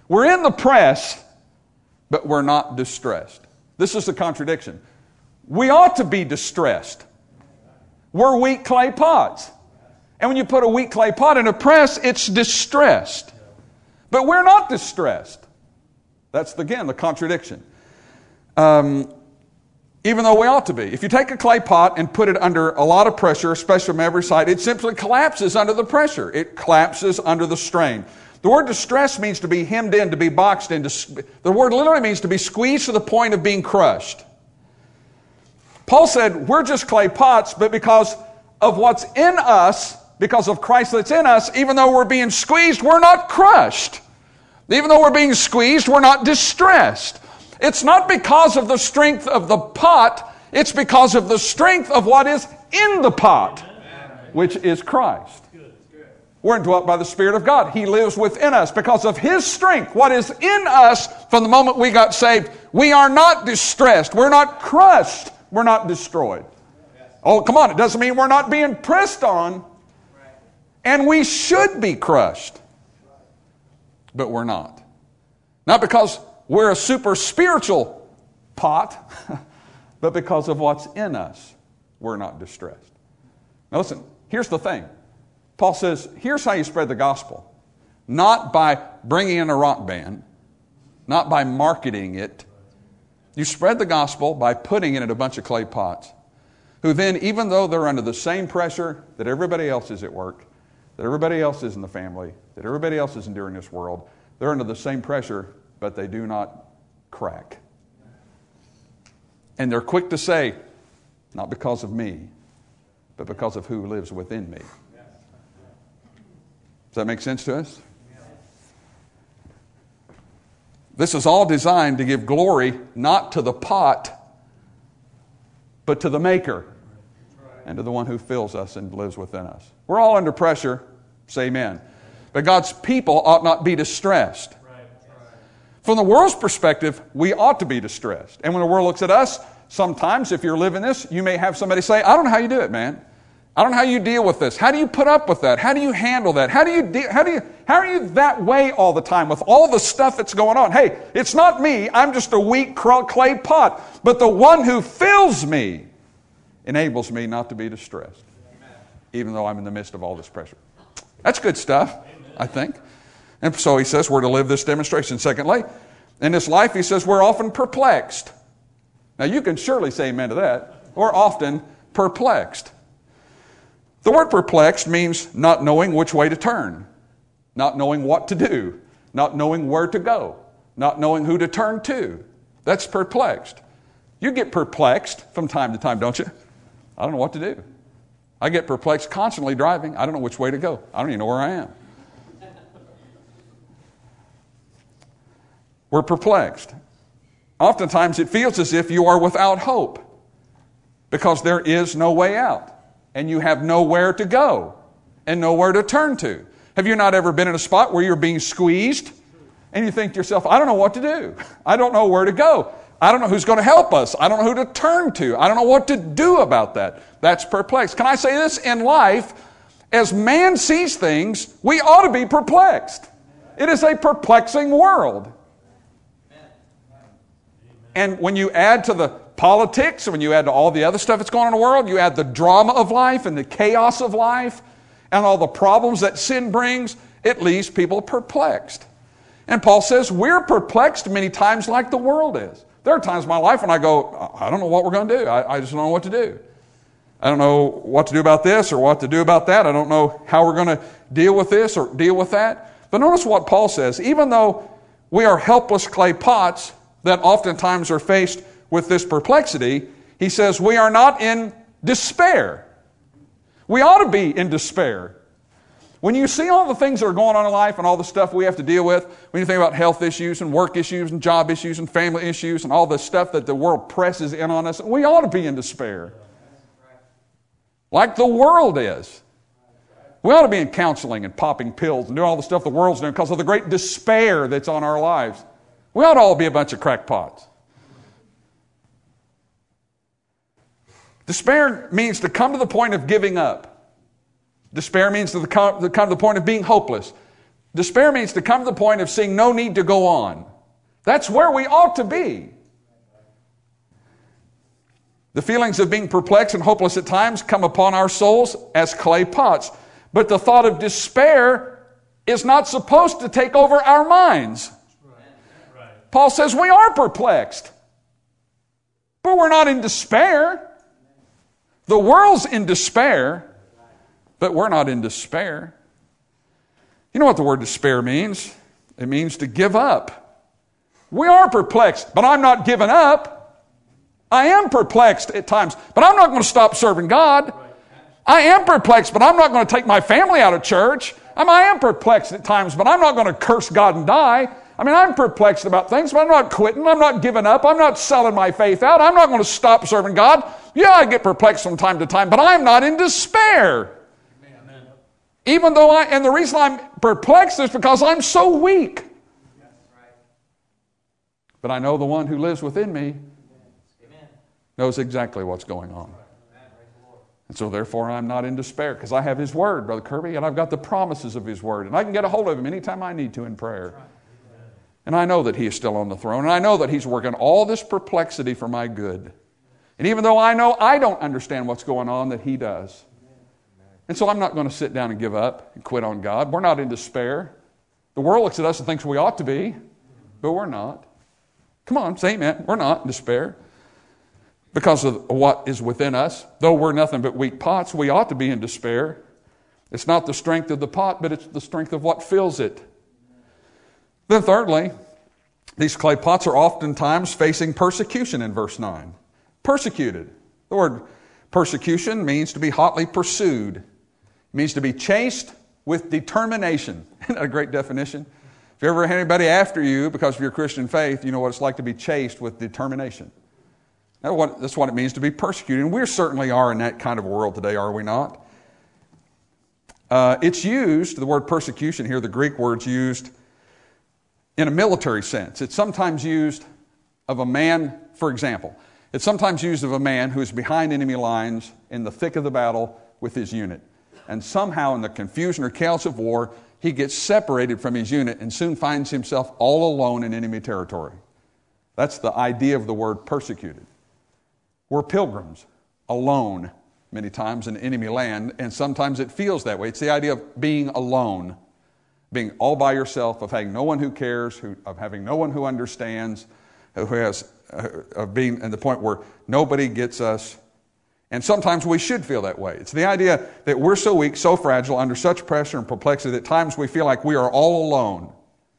We're in the press, but we're not distressed. This is the contradiction. We ought to be distressed. We're weak clay pots. And when you put a weak clay pot in a press, it's distressed. But we're not distressed. That's, again, the contradiction. Um, even though we ought to be. If you take a clay pot and put it under a lot of pressure, especially from every side, it simply collapses under the pressure. It collapses under the strain. The word distress means to be hemmed in, to be boxed in. To, the word literally means to be squeezed to the point of being crushed. Paul said, we're just clay pots, but because of what's in us, because of Christ that's in us, even though we're being squeezed, we're not crushed. Even though we're being squeezed, we're not distressed. It's not because of the strength of the pot, it's because of the strength of what is in the pot, which is Christ. We're indwelt by the Spirit of God. He lives within us. Because of His strength, what is in us from the moment we got saved, we are not distressed. We're not crushed. We're not destroyed. Oh, come on. It doesn't mean we're not being pressed on. And we should be crushed. But we're not. Not because we're a super spiritual pot, but because of what's in us, we're not distressed. Now listen, here's the thing. Paul says, here's how you spread the gospel. Not by bringing in a rock band, not by marketing it. You spread the gospel by putting it in a bunch of clay pots, who then, even though they're under the same pressure that everybody else is at work, that everybody else is in the family, that everybody else is enduring this world, they're under the same pressure, but they do not crack. And they're quick to say, not because of me, but because of who lives within me. Does that make sense to us? This is all designed to give glory not to the pot, but to the Maker and to the one who fills us and lives within us. We're all under pressure, say amen. But God's people ought not be distressed. From the world's perspective, we ought to be distressed. And when the world looks at us, sometimes if you're living this, you may have somebody say, I don't know how you do it, man. I don't know how you deal with this. How do you put up with that? How do you handle that? How do you de- how do you how are you that way all the time with all the stuff that's going on? Hey, it's not me. I'm just a weak clay pot. But the one who fills me enables me not to be distressed, even though I'm in the midst of all this pressure. That's good stuff, I think. And so he says we're to live this demonstration. Secondly, in this life, he says we're often perplexed. Now you can surely say amen to that. We're often perplexed. The word perplexed means not knowing which way to turn, not knowing what to do, not knowing where to go, not knowing who to turn to. That's perplexed. You get perplexed from time to time, don't you? I don't know what to do. I get perplexed constantly driving. I don't know which way to go. I don't even know where I am. We're perplexed. Oftentimes it feels as if you are without hope because there is no way out. And you have nowhere to go and nowhere to turn to. Have you not ever been in a spot where you're being squeezed and you think to yourself, I don't know what to do. I don't know where to go. I don't know who's going to help us. I don't know who to turn to. I don't know what to do about that. That's perplexed. Can I say this? In life, as man sees things, we ought to be perplexed. It is a perplexing world. And when you add to the politics, when you add to all the other stuff that's going on in the world, you add the drama of life and the chaos of life and all the problems that sin brings, it leaves people perplexed. And Paul says we're perplexed many times like the world is. There are times in my life when I go, I don't know what we're going to do. I, I just don't know what to do. I don't know what to do about this or what to do about that. I don't know how we're going to deal with this or deal with that. But notice what Paul says. Even though we are helpless clay pots that oftentimes are faced with this perplexity, he says we are not in despair. We ought to be in despair. When you see all the things that are going on in life and all the stuff we have to deal with, when you think about health issues and work issues and job issues and family issues and all the stuff that the world presses in on us, we ought to be in despair. Like the world is. We ought to be in counseling and popping pills and doing all the stuff the world's doing because of the great despair that's on our lives. We ought to all be a bunch of crackpots. Despair means to come to the point of giving up. Despair means to come to the point of being hopeless. Despair means to come to the point of seeing no need to go on. That's where we ought to be. The feelings of being perplexed and hopeless at times come upon our souls as clay pots. But the thought of despair is not supposed to take over our minds. Right. Paul says we are perplexed, but we're not in despair. The world's in despair, but we're not in despair. You know what the word despair means? It means to give up. We are perplexed, but I'm not giving up. I am perplexed at times, but I'm not going to stop serving God. I am perplexed, but I'm not going to take my family out of church. I mean, I am perplexed at times, but I'm not going to curse God and die. I mean, I'm perplexed about things, but I'm not quitting. I'm not giving up. I'm not selling my faith out. I'm not going to stop serving God. Yeah, I get perplexed from time to time, but I'm not in despair. Amen. Even though I, and the reason I'm perplexed is because I'm so weak. But I know the one who lives within me knows exactly what's going on. And so therefore I'm not in despair because I have His Word, Brother Kirby, and I've got the promises of His Word, and I can get a hold of Him anytime I need to in prayer. And I know that He is still on the throne, and I know that He's working all this perplexity for my good. And even though I know I don't understand what's going on, that He does. And so I'm not going to sit down and give up and quit on God. We're not in despair. The world looks at us and thinks we ought to be, but we're not. Come on, say amen. We're not in despair. Because of what is within us, though we're nothing but weak pots, we ought to be in despair. It's not the strength of the pot, but it's the strength of what fills it. Then thirdly, these clay pots are oftentimes facing persecution in verse nine. Persecuted. The word persecution means to be hotly pursued. It means to be chased with determination. Isn't that a great definition? If you ever had anybody after you because of your Christian faith, you know what it's like to be chased with determination. That's what, that's what it means to be persecuted. And we certainly are in that kind of world today, are we not? Uh, it's used, the word persecution here, the Greek word's used in a military sense. It's sometimes used of a man, for example, it's sometimes used of a man who is behind enemy lines in the thick of the battle with his unit. And somehow in the confusion or chaos of war, he gets separated from his unit and soon finds himself all alone in enemy territory. That's the idea of the word persecuted. We're pilgrims, alone, many times in enemy land, and sometimes it feels that way. It's the idea of being alone, being all by yourself, of having no one who cares, who, of having no one who understands, who has, uh, of being at the point where nobody gets us. And sometimes we should feel that way. It's the idea that we're so weak, so fragile, under such pressure and perplexity that at times we feel like we are all alone.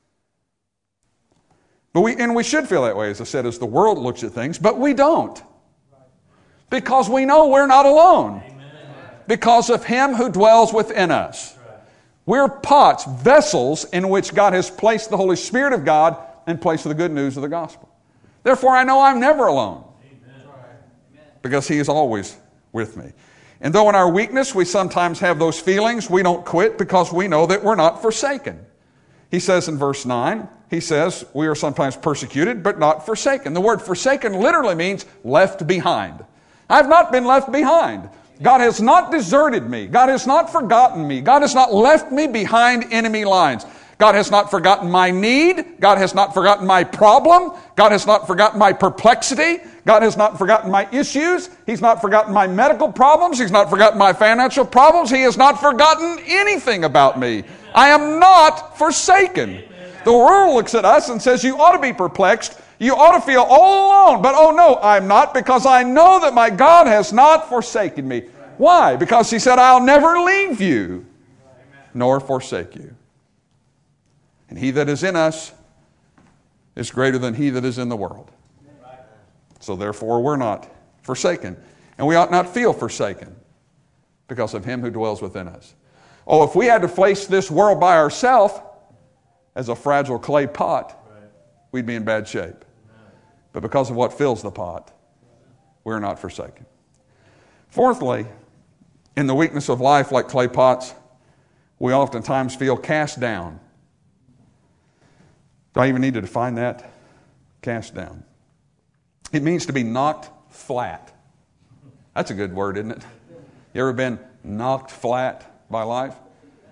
But we, and we should feel that way, as I said, as the world looks at things, but we don't. Because we know we're not alone. Amen. Because of Him who dwells within us. We're pots, vessels in which God has placed the Holy Spirit of God in place of the good news of the gospel. Therefore, I know I'm never alone. Amen. Because He is always with me. And though in our weakness we sometimes have those feelings, we don't quit because we know that we're not forsaken. He says in verse nine, he says, we are sometimes persecuted, but not forsaken. The word forsaken literally means left behind. I've not been left behind. God has not deserted me. God has not forgotten me. God has not left me behind enemy lines. God has not forgotten my need. God has not forgotten my problem. God has not forgotten my perplexity. God has not forgotten my issues. He's not forgotten my medical problems. He's not forgotten my financial problems. He has not forgotten anything about me. I am not forsaken. The world looks at us and says, you ought to be perplexed. You ought to feel all alone. But oh no, I'm not, because I know that my God has not forsaken me. Why? Because He said, I'll never leave you nor forsake you. And He that is in us is greater than he that is in the world. So therefore we're not forsaken. And we ought not feel forsaken because of Him who dwells within us. Oh, if we had to face this world by ourselves as a fragile clay pot, we'd be in bad shape. But because of what fills the pot, we're not forsaken. Fourthly, in the weakness of life like clay pots, we oftentimes feel cast down. Do I even need to define that? Cast down. It means to be knocked flat. That's a good word, isn't it? You ever been knocked flat by life?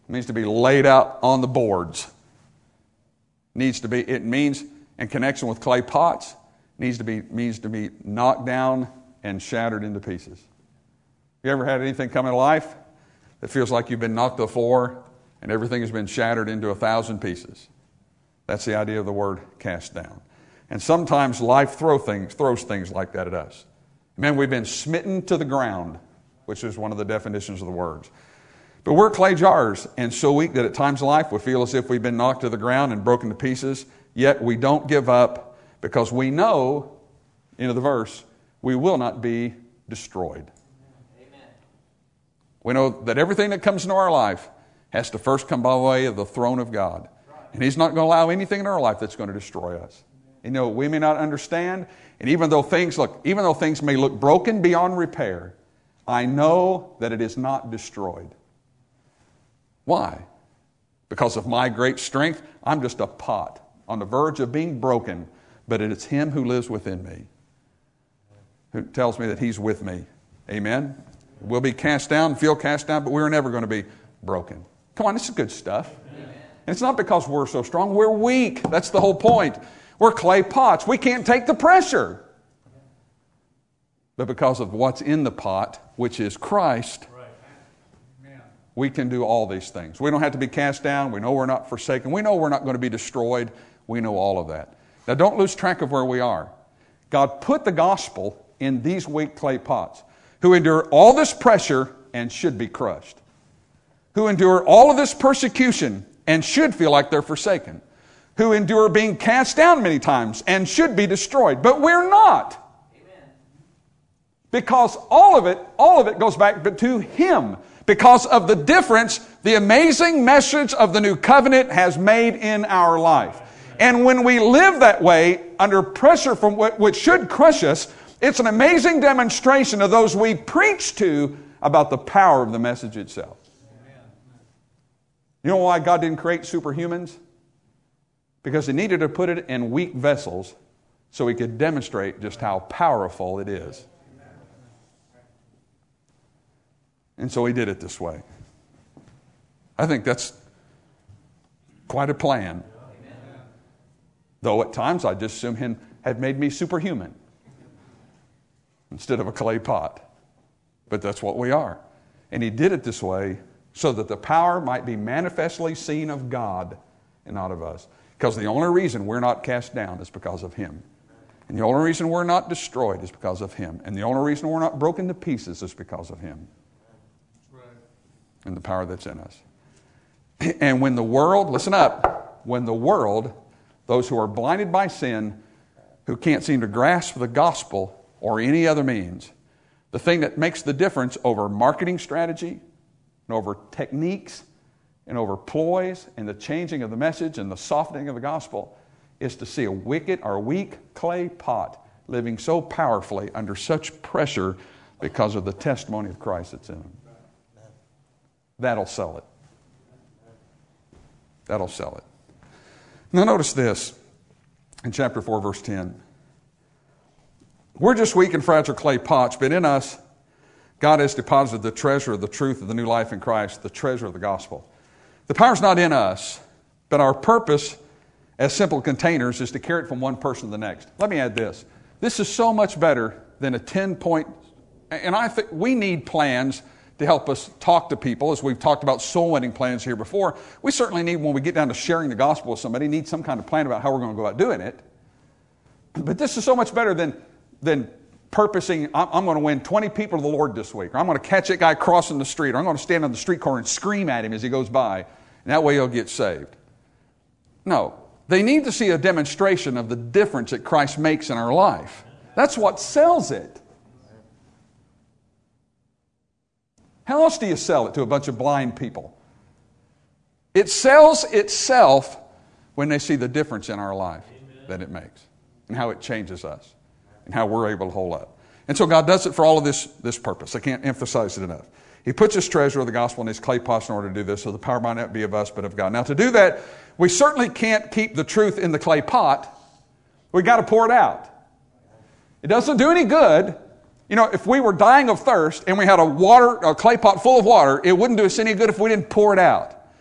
It means to be laid out on the boards. Needs to be, it means, in connection with clay pots, needs to be, means to be knocked down and shattered into pieces. You ever had anything come in life that feels like you've been knocked to the floor and everything has been shattered into a thousand pieces? That's the idea of the word cast down. And sometimes life throw things, throws things like that at us. Man, we've been smitten to the ground, which is one of the definitions of the words. But we're clay jars, and so weak that at times in life we feel as if we've been knocked to the ground and broken to pieces, yet we don't give up because we know, into the verse, we will not be destroyed. Amen. We know that everything that comes into our life has to first come by way of the throne of God. And He's not going to allow anything in our life that's going to destroy us. You know, we may not understand, and even though things look, even though things may look broken beyond repair, I know that it is not destroyed. Why? Because of my great strength, I'm just a pot on the verge of being broken, but it's Him who lives within me, who tells me that He's with me. Amen? We'll be cast down, feel cast down, but we're never going to be broken. Come on, this is good stuff. Amen. And it's not because we're so strong. We're weak. That's the whole point. We're clay pots. We can't take the pressure. But because of what's in the pot, which is Christ, we can do all these things. We don't have to be cast down. We know we're not forsaken. We know we're not going to be destroyed. We know all of that. Now, don't lose track of where we are. God put the gospel in these weak clay pots who endure all this pressure and should be crushed, who endure all of this persecution and should feel like they're forsaken, who endure being cast down many times and should be destroyed. But we're not. Amen. Because all of it, all of it goes back to Him. Because of the difference the amazing message of the new covenant has made in our life. And when we live that way, under pressure from what, which should crush us, it's an amazing demonstration of those we preach to about the power of the message itself. You know why God didn't create superhumans? Because He needed to put it in weak vessels so He could demonstrate just how powerful it is. And so He did it this way. I think that's quite a plan. Amen. Though at times I just assume Him had made me superhuman instead of a clay pot. But that's what we are. And He did it this way so that the power might be manifestly seen of God and not of us. Because the only reason we're not cast down is because of Him. And the only reason we're not destroyed is because of Him. And the only reason we're not broken to pieces is because of Him. And the power that's in us. And when the world, listen up, when the world, those who are blinded by sin, who can't seem to grasp the gospel or any other means, the thing that makes the difference over marketing strategy and over techniques and over ploys and the changing of the message and the softening of the gospel is to see a wicked or weak clay pot living so powerfully under such pressure because of the testimony of Christ that's in them. That'll sell it. That'll sell it. Now notice this in chapter four, verse ten. We're just weak and fragile clay pots, but in us, God has deposited the treasure of the truth of the new life in Christ, the treasure of the gospel. The power's not in us, but our purpose as simple containers is to carry it from one person to the next. Let me add this. This is so much better than a ten-point, and I think we need plans to help us talk to people, as we've talked about soul winning plans here before. We certainly need, when we get down to sharing the gospel with somebody, need some kind of plan about how we're going to go about doing it. But this is so much better than, than purposing, I'm, I'm going to win twenty people to the Lord this week, or I'm going to catch that guy crossing the street, or I'm going to stand on the street corner and scream at him as he goes by, and that way he'll get saved. No, they need to see a demonstration of the difference that Christ makes in our life. That's what sells it. How else do you sell it to a bunch of blind people? It sells itself when they see the difference in our life that it makes and how it changes us and how we're able to hold up. And so God does it for all of this, this purpose. I can't emphasize it enough. He puts His treasure of the gospel in His clay pots in order to do this, so the power might not be of us but of God. Now to do that, we certainly can't keep the truth in the clay pot. We've got to pour it out. It doesn't do any good. You know, if we were dying of thirst and we had a water, a clay pot full of water, it wouldn't do us any good if we didn't pour it out.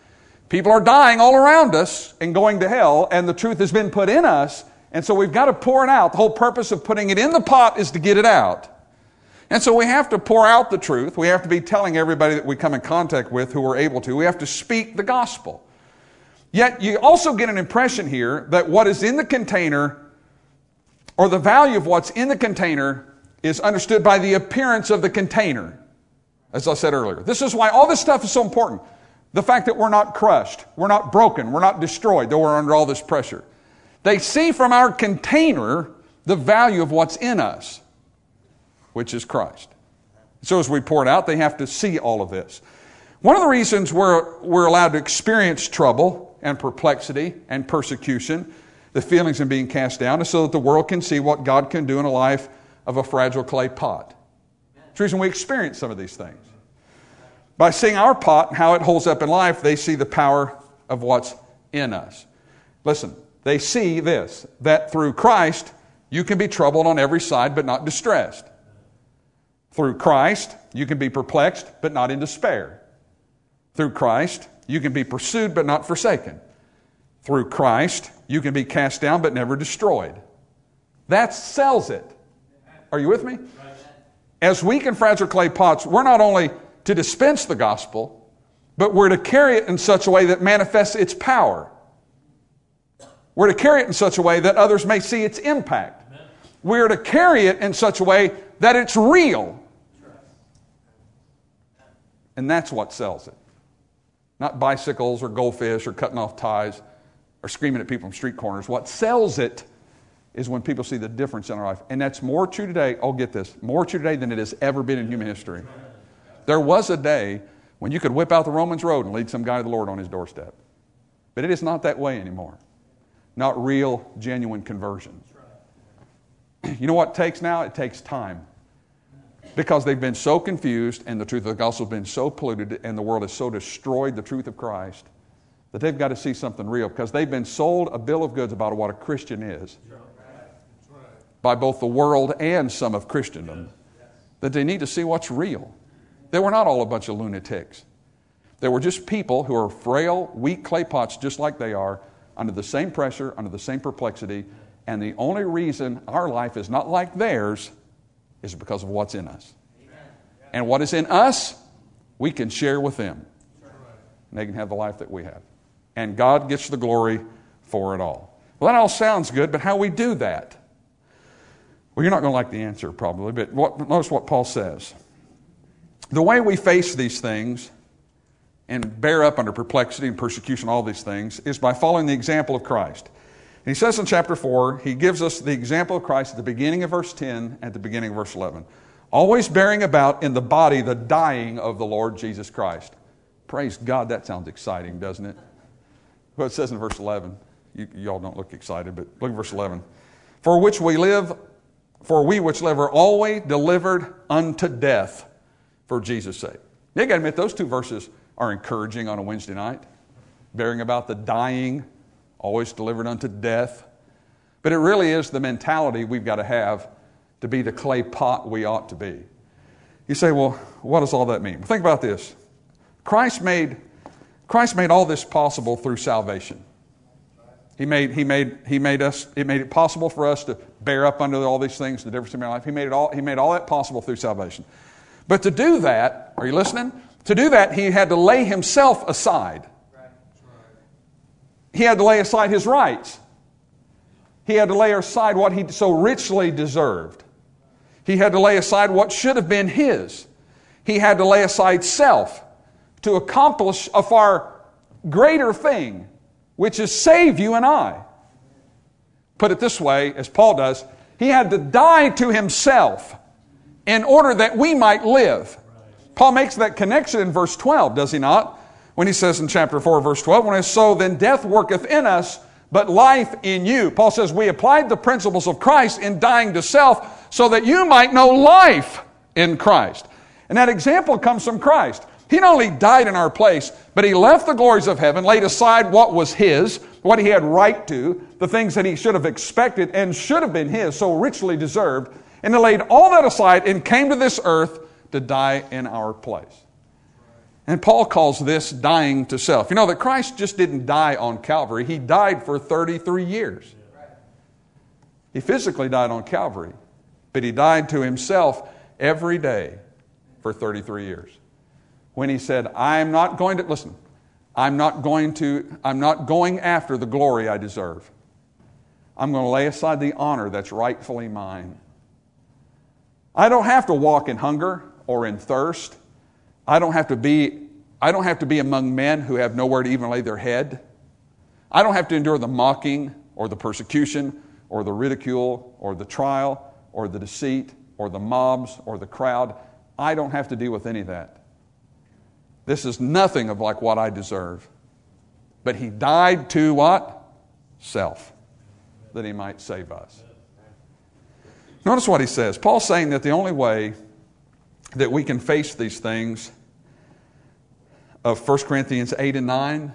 People are dying all around us and going to hell, and the truth has been put in us, and so we've got to pour it out. The whole purpose of putting it in the pot is to get it out. And so we have to pour out the truth. We have to be telling everybody that we come in contact with who we're able to. We have to speak the gospel. Yet you also get an impression here that what is in the container, or the value of what's in the container, is understood by the appearance of the container, as I said earlier. This is why all this stuff is so important. The fact that we're not crushed, we're not broken, we're not destroyed, though we're under all this pressure. They see from our container the value of what's in us, which is Christ. So as we pour it out, they have to see all of this. One of the reasons we're, we're allowed to experience trouble and perplexity and persecution, the feelings of being cast down, is so that the world can see what God can do in a life of a fragile clay pot. It's the reason we experience some of these things. By seeing our pot and how it holds up in life, they see the power of what's in us. Listen, they see this, that through Christ, you can be troubled on every side but not distressed. Through Christ, you can be perplexed but not in despair. Through Christ, you can be pursued but not forsaken. Through Christ, you can be cast down but never destroyed. That sells it. Are you with me? As weak and fragile clay pots, we're not only to dispense the gospel, but we're to carry it in such a way that manifests its power. We're to carry it in such a way that others may see its impact. Amen. We're to carry it in such a way that it's real. And that's what sells it. Not bicycles or goldfish or cutting off ties or screaming at people from street corners. What sells it is when people see the difference in our life. And that's more true today, oh get this, more true today than it has ever been in human history. There was a day when you could whip out the Romans road and lead some guy to the Lord on his doorstep. But it is not that way anymore. Not real, genuine conversion. You know what it takes now? It takes time. Because they've been so confused and the truth of the gospel has been so polluted and the world has so destroyed the truth of Christ that they've got to see something real, because they've been sold a bill of goods about what a Christian is by both the world and some of Christendom, that they need to see what's real. They were not all a bunch of lunatics. They were just people who are frail, weak clay pots just like they are, under the same pressure, under the same perplexity, and the only reason our life is not like theirs is because of what's in us. And what is in us, we can share with them. And they can have the life that we have. And God gets the glory for it all. Well, that all sounds good, but how we do that? Well, you're not going to like the answer probably, but what, notice what Paul says. The way we face these things and bear up under perplexity and persecution, all these things, is by following the example of Christ. And he says in chapter four, he gives us the example of Christ at the beginning of verse ten and at the beginning of verse eleven. Always bearing about in the body the dying of the Lord Jesus Christ. Praise God, that sounds exciting, doesn't it? Well, it says in verse eleven. You, y'all don't look excited, but look at verse eleven. For which we live, for we which live are always delivered unto death for Jesus' sake. You got to admit, those two verses are encouraging on a Wednesday night. Bearing about the dying, always delivered unto death. But it really is the mentality we've got to have to be the clay pot we ought to be. You say, well, what does all that mean? Well, think about this. Christ made, Christ made all this possible through salvation. He made, he made, he made us, it made it possible for us to bear up under all these things, the difference in our life. He made it all, he made all that possible through salvation. But to do that, are you listening? To do that, he had to lay himself aside. He had to lay aside his rights. He had to lay aside what he so richly deserved. He had to lay aside what should have been his. He had to lay aside self to accomplish a far greater thing, which is save you and I. Put it this way, as Paul does, he had to die to himself in order that we might live. Paul makes that connection in verse twelve, does he not? When he says in chapter four, verse twelve, when it's so, then death worketh in us, but life in you. Paul says, we applied the principles of Christ in dying to self so that you might know life in Christ. And that example comes from Christ. He not only died in our place, but he left the glories of heaven, laid aside what was his, what he had right to, the things that he should have expected and should have been his, so richly deserved, and he laid all that aside and came to this earth to die in our place. And Paul calls this dying to self. You know that Christ just didn't die on Calvary. He died for thirty-three years. He physically died on Calvary, but he died to himself every day for thirty-three years. When he said, I'm not going to, listen, I'm not going to, I'm not going after the glory I deserve. I'm going to lay aside the honor that's rightfully mine. I don't have to walk in hunger or in thirst. I don't have to be, I don't have to be among men who have nowhere to even lay their head. I don't have to endure the mocking or the persecution or the ridicule or the trial or the deceit or the mobs or the crowd. I don't have to deal with any of that. This is nothing of like what I deserve. But he died to what? Self. That he might save us. Notice what he says. Paul's saying that the only way that we can face these things of First Corinthians eight and nine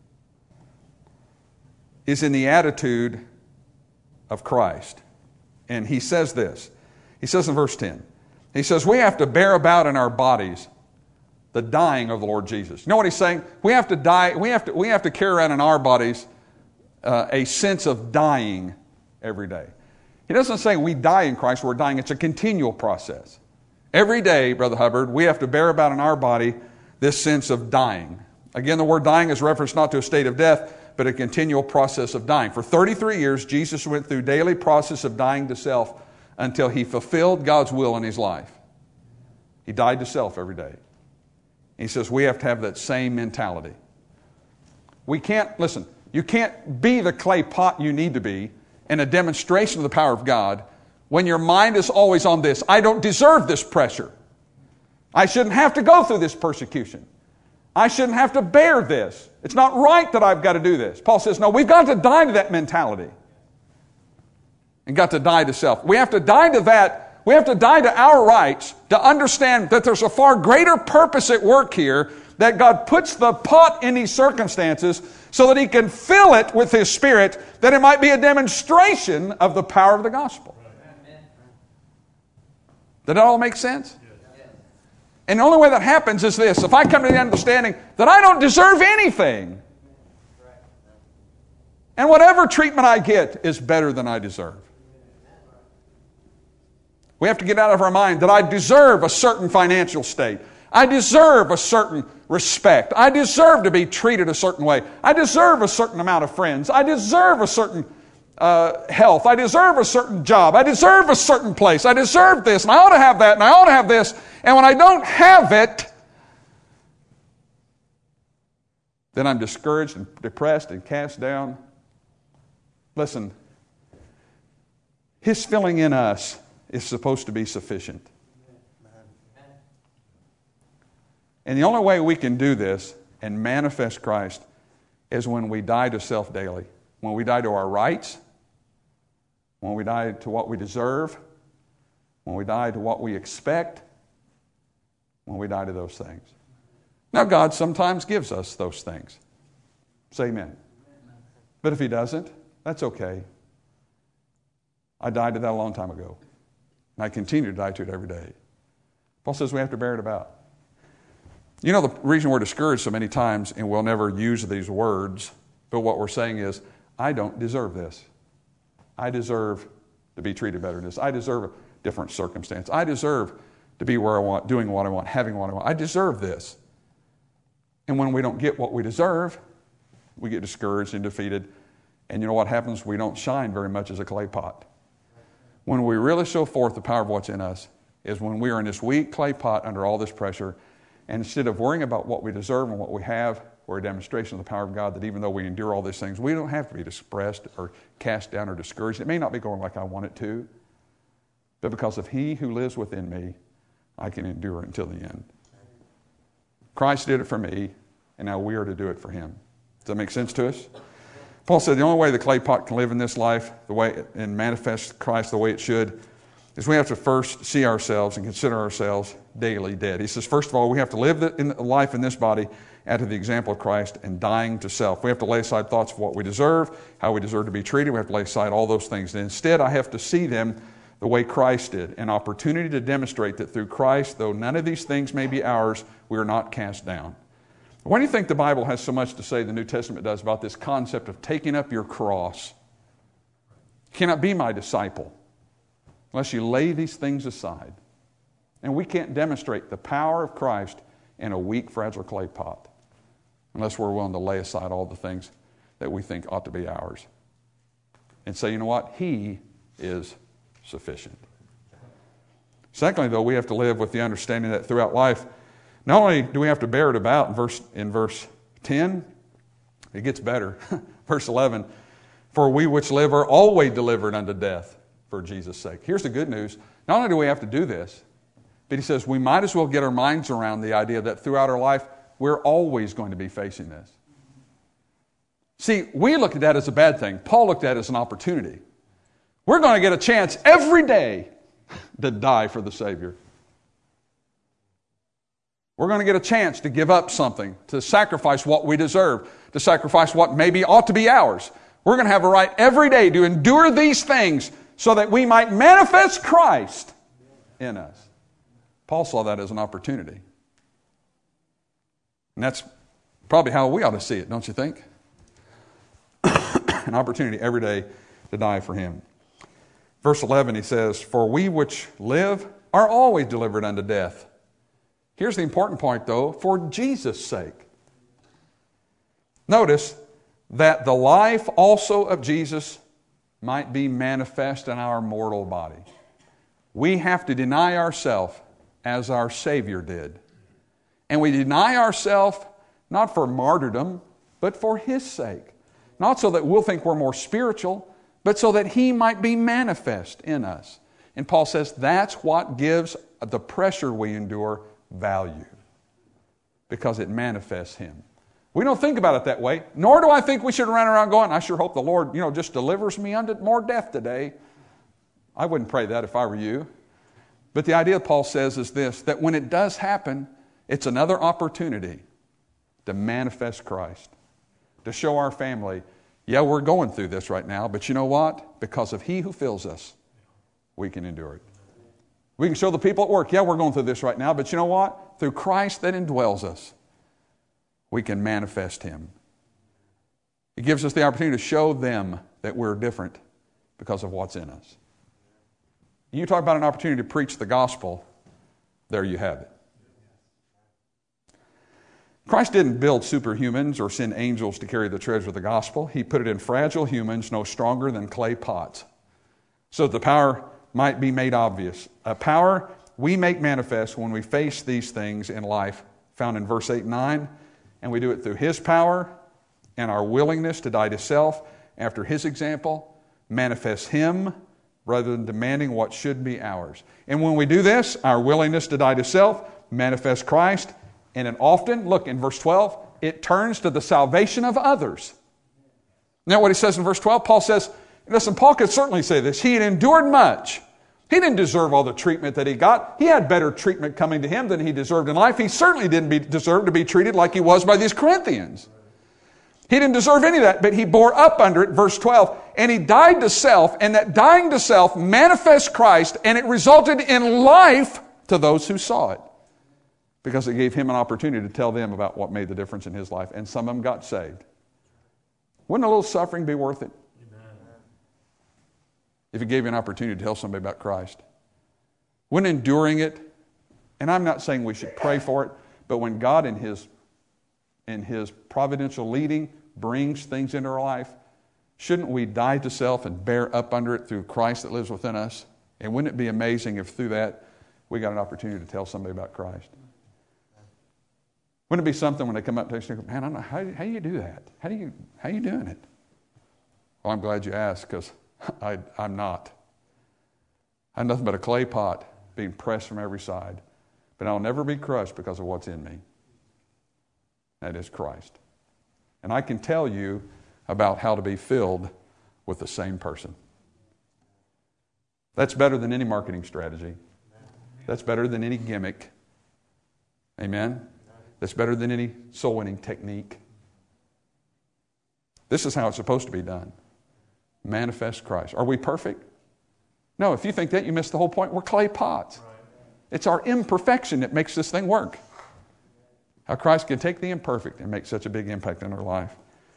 is in the attitude of Christ. And he says this. He says in verse ten. He says, we have to bear about in our bodies the dying of the Lord Jesus. You know what he's saying? We have to die. We have to, we have to carry around in our bodies uh, a sense of dying every day. He doesn't say we die in Christ, we're dying. It's a continual process. Every day, Brother Hubbard, we have to bear about in our body this sense of dying. Again, the word dying is reference not to a state of death, but a continual process of dying. For thirty-three years, Jesus went through daily process of dying to self until he fulfilled God's will in his life. He died to self every day. He says we have to have that same mentality. We can't, listen, you can't be the clay pot you need to be in a demonstration of the power of God when your mind is always on this. I don't deserve this pressure. I shouldn't have to go through this persecution. I shouldn't have to bear this. It's not right that I've got to do this. Paul says, no, we've got to die to that mentality. And got to die to self. We have to die to that. We have to die to our rights to understand that there's a far greater purpose at work here, that God puts the pot in these circumstances so that he can fill it with his Spirit, that it might be a demonstration of the power of the gospel. Did that all make sense? And the only way that happens is this. If I come to the understanding that I don't deserve anything, and whatever treatment I get is better than I deserve. We have to get out of our mind that I deserve a certain financial state. I deserve a certain respect. I deserve to be treated a certain way. I deserve a certain amount of friends. I deserve a certain uh, health. I deserve a certain job. I deserve a certain place. I deserve this, and I ought to have that, and I ought to have this. And when I don't have it, then I'm discouraged and depressed and cast down. Listen, his filling in us is supposed to be sufficient. And the only way we can do this and manifest Christ is when we die to self daily. When we die to our rights. When we die to what we deserve. When we die to what we expect. When we die to those things. Now God sometimes gives us those things. Say amen. But if he doesn't, that's okay. I died to that a long time ago. And I continue to die to it every day. Paul says we have to bear it about. You know the reason we're discouraged so many times, and we'll never use these words, but what we're saying is, I don't deserve this. I deserve to be treated better than this. I deserve a different circumstance. I deserve to be where I want, doing what I want, having what I want. I deserve this. And when we don't get what we deserve, we get discouraged and defeated. And you know what happens? We don't shine very much as a clay pot. When we really show forth the power of what's in us is when we are in this weak clay pot under all this pressure. And instead of worrying about what we deserve and what we have, we're a demonstration of the power of God that even though we endure all these things, we don't have to be depressed or cast down or discouraged. It may not be going like I want it to, but because of he who lives within me, I can endure it until the end. Christ did it for me, and now we are to do it for him. Does that make sense to us? Paul said the only way the clay pot can live in this life the way and manifest Christ the way it should is we have to first see ourselves and consider ourselves daily dead. He says, first of all, we have to live the, in life in this body after the example of Christ and dying to self. We have to lay aside thoughts of what we deserve, how we deserve to be treated. We have to lay aside all those things. And instead, I have to see them the way Christ did, an opportunity to demonstrate that through Christ, though none of these things may be ours, we are not cast down. Why do you think the Bible has so much to say, the New Testament does, about this concept of taking up your cross? You cannot be my disciple unless you lay these things aside. And we can't demonstrate the power of Christ in a weak, fragile clay pot unless we're willing to lay aside all the things that we think ought to be ours and say, you know what? He is sufficient. Secondly, though, we have to live with the understanding that throughout life, not only do we have to bear it about in verse, in verse ten, it gets better. Verse eleven, for we which live are always delivered unto death for Jesus' sake. Here's the good news. Not only do we have to do this, but he says we might as well get our minds around the idea that throughout our life, we're always going to be facing this. See, we look at that as a bad thing. Paul looked at it as an opportunity. We're going to get a chance every day to die for the Savior. We're going to get a chance to give up something, to sacrifice what we deserve, to sacrifice what maybe ought to be ours. We're going to have a right every day to endure these things so that we might manifest Christ in us. Paul saw that as an opportunity. And that's probably how we ought to see it, don't you think? An opportunity every day to die for Him. Verse eleven, he says, for we which live are always delivered unto death. Here's the important point, though, for Jesus' sake. Notice that the life also of Jesus might be manifest in our mortal body. We have to deny ourselves as our Savior did. And we deny ourselves not for martyrdom, but for His sake. Not so that we'll think we're more spiritual, but so that He might be manifest in us. And Paul says that's what gives the pressure we endure value, because it manifests Him. We don't think about it that way, nor do I think we should run around going, I sure hope the Lord, you know, just delivers me unto more death today. I wouldn't pray that if I were you. But the idea Paul says is this, that when it does happen, it's another opportunity to manifest Christ, to show our family, yeah, we're going through this right now, but you know what? Because of He who fills us, we can endure it. We can show the people at work, yeah, we're going through this right now, but you know what? Through Christ that indwells us, we can manifest Him. It gives us the opportunity to show them that we're different because of what's in us. You talk about an opportunity to preach the gospel, there you have it. Christ didn't build superhumans or send angels to carry the treasure of the gospel. He put it in fragile humans no stronger than clay pots, so that the power might be made obvious. A power we make manifest when we face these things in life, found in verse eight and nine, and we do it through His power and our willingness to die to self after His example, manifest Him rather than demanding what should be ours. And when we do this, our willingness to die to self manifests Christ, and it often, look in verse twelve, it turns to the salvation of others. Now what he says in verse twelve, Paul says, listen, Paul could certainly say this. He had endured much. He didn't deserve all the treatment that he got. He had better treatment coming to him than he deserved in life. He certainly didn't be, deserve to be treated like he was by these Corinthians. He didn't deserve any of that, but he bore up under it, verse twelve, and he died to self, and that dying to self manifests Christ, and it resulted in life to those who saw it, because it gave him an opportunity to tell them about what made the difference in his life, and some of them got saved. Wouldn't a little suffering be worth it? If it gave you an opportunity to tell somebody about Christ. When enduring it, and I'm not saying we should pray for it, but when God in His, in His providential leading brings things into our life, shouldn't we die to self and bear up under it through Christ that lives within us? And wouldn't it be amazing if through that we got an opportunity to tell somebody about Christ? Wouldn't it be something when they come up to us and go, man, I don't know, how, how do you do that? How do you, how are you doing it? Well, I'm glad you asked, because I, I'm not. I'm nothing but a clay pot being pressed from every side. But I'll never be crushed because of what's in me. That is Christ. And I can tell you about how to be filled with the same person. That's better than any marketing strategy. That's better than any gimmick. Amen? That's better than any soul-winning technique. This is how it's supposed to be done. Manifest Christ. Are we perfect? No, if you think that, you miss the whole point. We're clay pots. It's our imperfection that makes this thing work. How Christ can take the imperfect and make such a big impact in our life.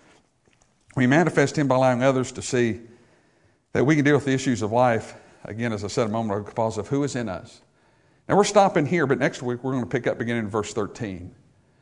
We manifest Him by allowing others to see that we can deal with the issues of life, again, as I said a moment ago, because of who is in us. Now, we're stopping here, but next week we're going to pick up beginning in verse thirteen.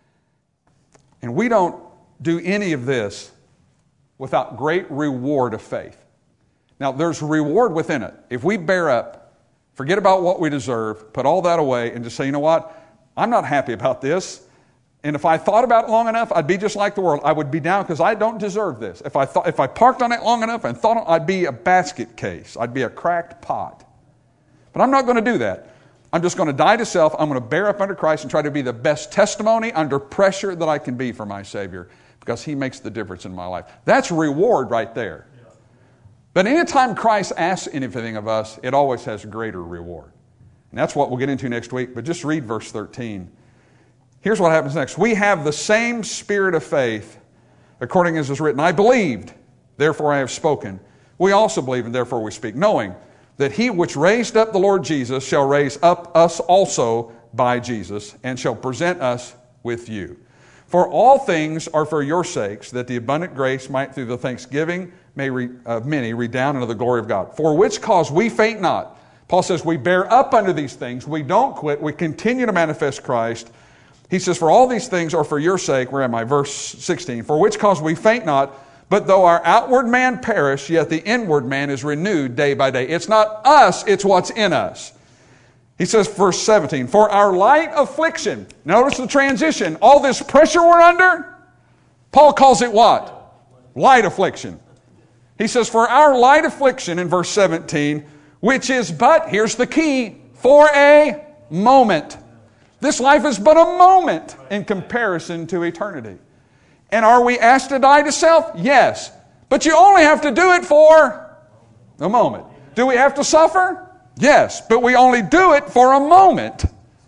And we don't do any of this without great reward of faith. Now, there's reward within it. If we bear up, forget about what we deserve, put all that away, and just say, you know what? I'm not happy about this. And if I thought about it long enough, I'd be just like the world. I would be down because I don't deserve this. If I thought, if I parked on it long enough and thought, I'd be a basket case. I'd be a cracked pot. But I'm not going to do that. I'm just going to die to self. I'm going to bear up under Christ and try to be the best testimony under pressure that I can be for my Savior, because He makes the difference in my life. That's reward right there. But anytime Christ asks anything of us, it always has greater reward. And that's what we'll get into next week. But just read verse thirteen. Here's what happens next. We have the same spirit of faith, according as is written, I believed, therefore I have spoken. We also believe, and therefore we speak, knowing that He which raised up the Lord Jesus shall raise up us also by Jesus, and shall present us with you. For all things are for your sakes, that the abundant grace might through the thanksgiving may re, of many redound unto the glory of God. For which cause we faint not. Paul says we bear up under these things. We don't quit. We continue to manifest Christ. He says, for all these things are for your sake. Where am I? Verse sixteen. For which cause we faint not, but though our outward man perish, yet the inward man is renewed day by day. It's not us, it's what's in us. He says, verse seventeen, for our light affliction. Notice the transition. All this pressure we're under, Paul calls it what? Light affliction. He says, for our light affliction in verse seventeen, which is but, here's the key, for a moment. This life is but a moment in comparison to eternity. And are we asked to die to self? Yes. But you only have to do it for a moment. Do we have to suffer? Yes. But we only do it for a moment.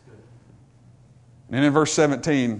And in verse seventeen,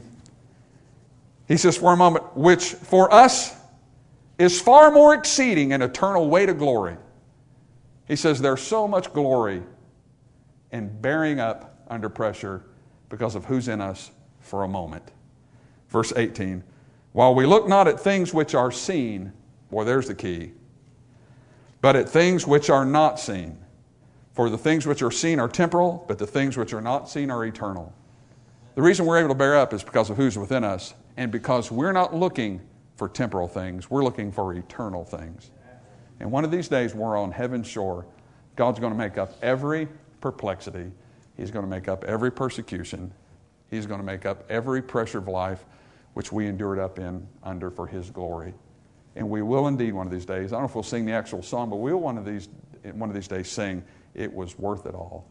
he says, for a moment, which for us is far more exceeding an eternal weight of glory. He says there's so much glory in bearing up under pressure because of who's in us for a moment. Verse eighteen, while we look not at things which are seen, boy, there's the key, but at things which are not seen. For the things which are seen are temporal, but the things which are not seen are eternal. The reason we're able to bear up is because of who's within us, and because we're not looking for temporal things, we're looking for eternal things. And one of these days, we're on heaven's shore. God's going to make up every perplexity. He's going to make up every persecution. He's going to make up every pressure of life which we endured up in under for His glory. And we will indeed one of these days. I don't know if we'll sing the actual song, but we'll one of these one of these days sing, it was worth it all.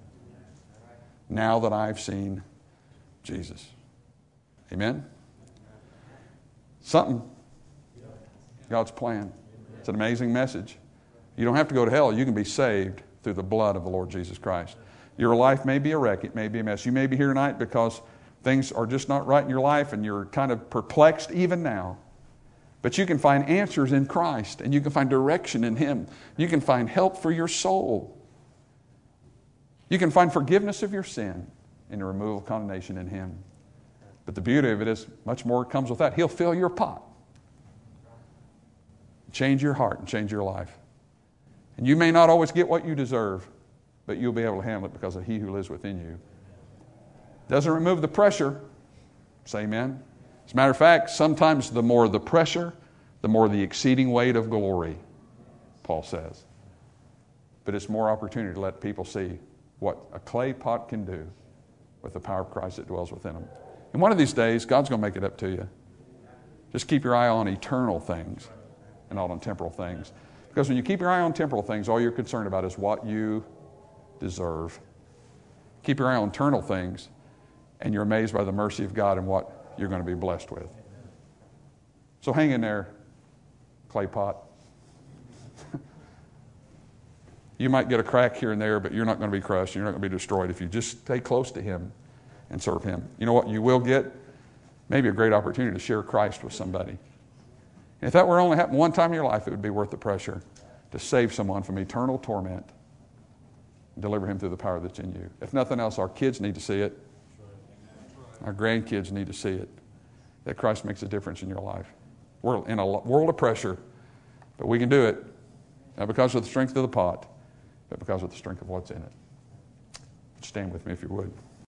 Now that I've seen Jesus. Amen? Something. God's plan. It's an amazing message. You don't have to go to hell. You can be saved through the blood of the Lord Jesus Christ. Your life may be a wreck. It may be a mess. You may be here tonight because things are just not right in your life and you're kind of perplexed even now. But you can find answers in Christ, and you can find direction in Him. You can find help for your soul. You can find forgiveness of your sin and the removal of condemnation in Him. But the beauty of it is much more comes with that. He'll fill your pot. Change your heart and change your life. And you may not always get what you deserve, but you'll be able to handle it because of He who lives within you. Doesn't remove the pressure. Say amen. As a matter of fact, sometimes the more the pressure, the more the exceeding weight of glory, Paul says. But it's more opportunity to let people see what a clay pot can do with the power of Christ that dwells within them. And one of these days, God's going to make it up to you. Just keep your eye on eternal things and not on temporal things. Because when you keep your eye on temporal things, all you're concerned about is what you deserve. Keep your eye on eternal things, and you're amazed by the mercy of God and what you're going to be blessed with. So hang in there, clay pot. You might get a crack here and there, but you're not going to be crushed. You're not going to be destroyed if you just stay close to Him and serve Him. You know what you will get? Maybe a great opportunity to share Christ with somebody. And if that were only happening one time in your life, it would be worth the pressure to save someone from eternal torment Deliver him through the power that's in you. If nothing else, our kids need to see it. Our grandkids need to see it, that Christ makes a difference in your life. We're in a world of pressure, but we can do it, not because of the strength of the pot, but because of the strength of what's in it. Stand with me if you would.